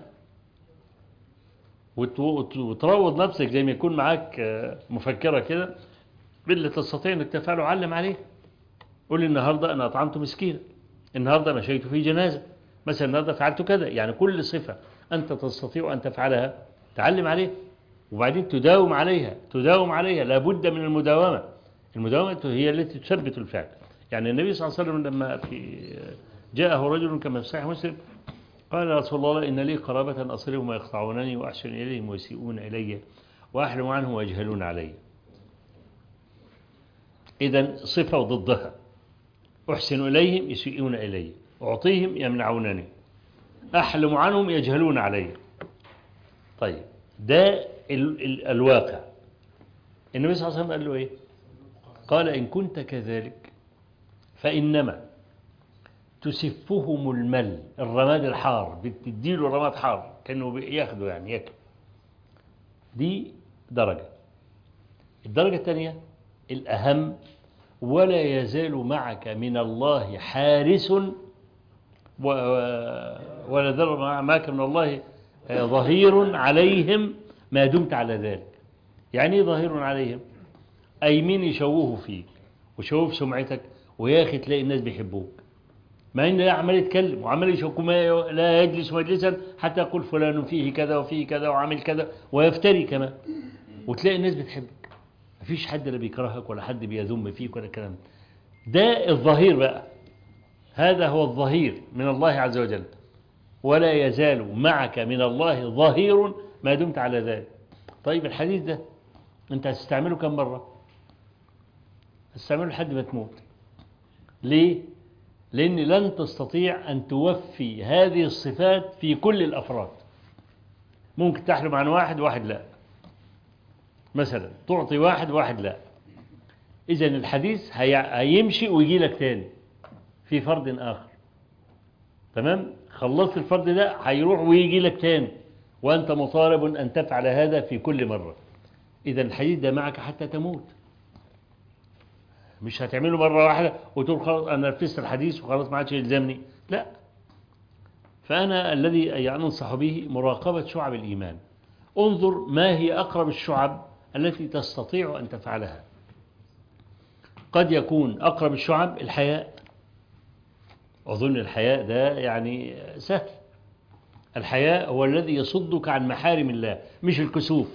وتروض نفسك زي ما يكون معاك مفكرة كده باللي تستطيع انك تفعله، علم عليه. قول لي النهاردة انا اطعمت مسكينة، النهاردة مشيت في جنازة مثلا، النهاردة فعلت كذا. يعني كل صفة انت تستطيع ان تفعلها تعلم عليها، وبعدين تداوم عليها تداوم عليها لابد من المداومة. المداومة هي التي تثبت الفعل. يعني النبي صلى الله عليه وسلم لما في جاءه رجل كما في صحيح مسلم قال يا رسول الله إن لي قرابة أصلهم ويقطعونني وأحسن إليهم ويسيئون إلي وأحلم عنهم ويجهلون علي. إذن صفة ضدها، أحسن إليهم يسيئون إلي، أعطيهم يمنعونني، أحلم عنهم يجهلون علي. طيب ده ال ال الواقع. النبي صلى الله عليه وسلم قال له إيه؟ قال إن كنت كذلك فإنما تسفهم المل، الرماد الحار، بتديله رماد حار كأنه ياخده يعني ياكل. دي درجة. الدرجة الثانية الأهم، ولا يزال معك من الله حارس ولا يزال معك من الله ظهير عليهم ما دمت على ذلك. يعني ايه ظهير عليهم؟ أي مين يشوهوا فيك ويشوهوا في سمعتك، ويا أخي تلاقي الناس بيحبوك ما إن عمال يتكلم وعمال يشوك، ما لا يجلس مجلسا حتى يقول فلان فيه كذا وفيه كذا وعامل كذا، ويفتري كمان، وتلاقي الناس بتحبك. مفيش حد لا بيكرهك ولا حد بيذم فيك ولا كلام. ده الظهير بقى، هذا هو الظهير من الله عز وجل. ولا يزال معك من الله ظهير ما دمت على ذلك. طيب الحديث ده انت هتستعمله كم مرة؟ هتستعمله لحد ما تموت. ليه؟ لأن لن تستطيع أن توفي هذه الصفات في كل الأفراد. ممكن تحلم عن واحد واحد لا، مثلا تعطي واحد واحد لا. إذن الحديث هيمشي ويجي لك تاني في فرد آخر، تمام؟ خلصت الفرد ده هيروح ويجي لك تاني، وأنت مطالب أن تفعل هذا في كل مرة. إذن الحديث ده معك حتى تموت، مش هتعمله مرة واحدة وتقول خلاص أنا نفذت الحديث وخلاص ما عادش يلزمني، لا. فأنا الذي يعني أنصح به مراقبة شعب الإيمان. انظر ما هي أقرب الشعب التي تستطيع أن تفعلها. قد يكون أقرب الشعب الحياء. أظن الحياء ده يعني سهل. الحياء هو الذي يصدك عن محارم الله، مش الكسوف.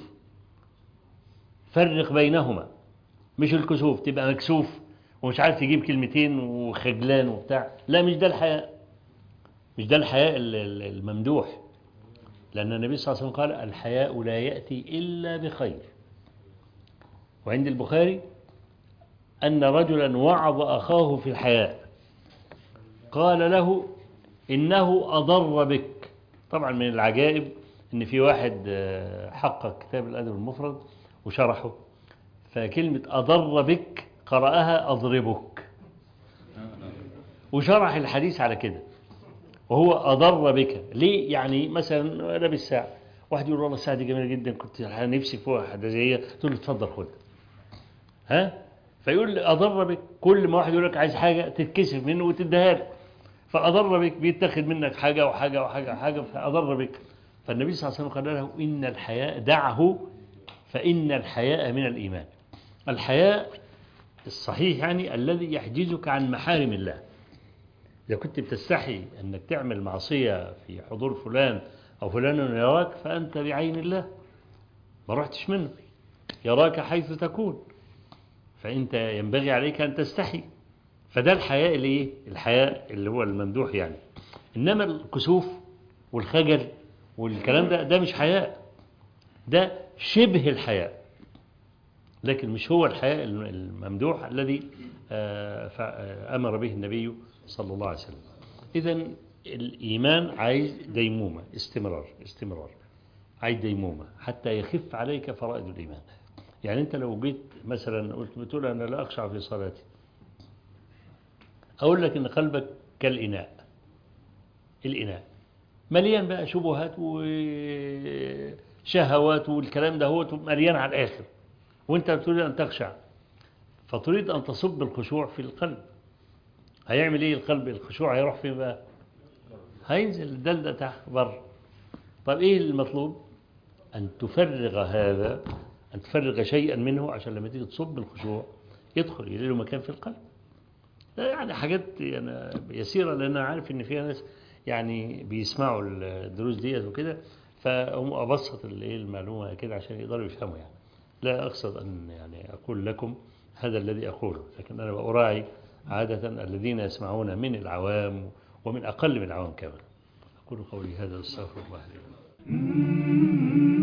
فرق بينهما، مش الكسوف تبقى مكسوف ومش عارف تجيب كلمتين وخجلان وبتاع، لا مش ده الحياء، مش ده الحياء الممدوح. لأن النبي صلى الله عليه وسلم قال الحياء لا يأتي إلا بخير. وعند البخاري أن رجلا وعظ أخاه في الحياء قال له إنه أضر بك. طبعا من العجائب أن في واحد حقق كتاب الأدب المفرد وشرحه، فكلمة أضر بك قرأها أضربك، وشرح الحديث على كده، وهو أضر بك. ليه؟ يعني مثلا لابس ساعة، واحد يقول والله الساعة دي جميلة جدا كنت نفسي في واحدة زي هي، تقول له اتفضل خد، ها؟ فيقول أضر بك. كل ما واحد يقول لك عايز حاجة تتكسف منه وتديها له، فأضر بك بيتخذ منك حاجة وحاجة وحاجة وحاجة، فأضر بك. فالنبي صلى الله عليه وسلم قال له إن الحياء دعه فإن الحياء من الإيمان. الحياء الصحيح يعني الذي يحجزك عن محارم الله. إذا كنت بتستحي أنك تعمل معصية في حضور فلان أو فلان يراك فأنت بعين الله، ما رحتش منه، يراك حيث تكون، فأنت ينبغي عليك أن تستحي. فده الحياء اللي إيه؟ الحياء اللي هو الممدوح يعني. إنما الكسوف والخجل والكلام ده ده مش حياء، ده شبه الحياء، لكن مش هو الحياء الممدوح الذي أمر به النبي صلى الله عليه وسلم. إذن الإيمان عايز ديمومة، استمرار استمرار، عايز ديمومة حتى يخف عليك فرائض الإيمان. يعني أنت لو جيت مثلا قلت بتقول أنا لا أخشع في صلاتي، أقول لك إن قلبك كالإناء، الإناء مليان بقى شبهات وشهوات والكلام ده، هو مليان على الآخر، وأنت بتريد أن تخشع، فتريد أن تصب الخشوع في القلب. هيعمل إيه القلب؟ الخشوع هيروح فين بقى؟ هينزل دلدة تحت بر. طب إيه المطلوب؟ أن تفرغ هذا، أن تفرغ شيئا منه عشان لما تيجي تصب الخشوع يدخل يلاقي له مكان في القلب. يعني حاجات يعني يسيرة، لأن أنا عارف إن فيها ناس يعني بيسمعوا الدروس ديت وكده، فهم أبسط المعلومة كده عشان يقدروا يفهموا. يعني لا أقصد أن يعني أقول لكم هذا الذي أقوله، لكن أنا أراعي عادة الذين يسمعون من العوام ومن أقل من العوام كمان. أقول قولي هذا واستغفر الله لي.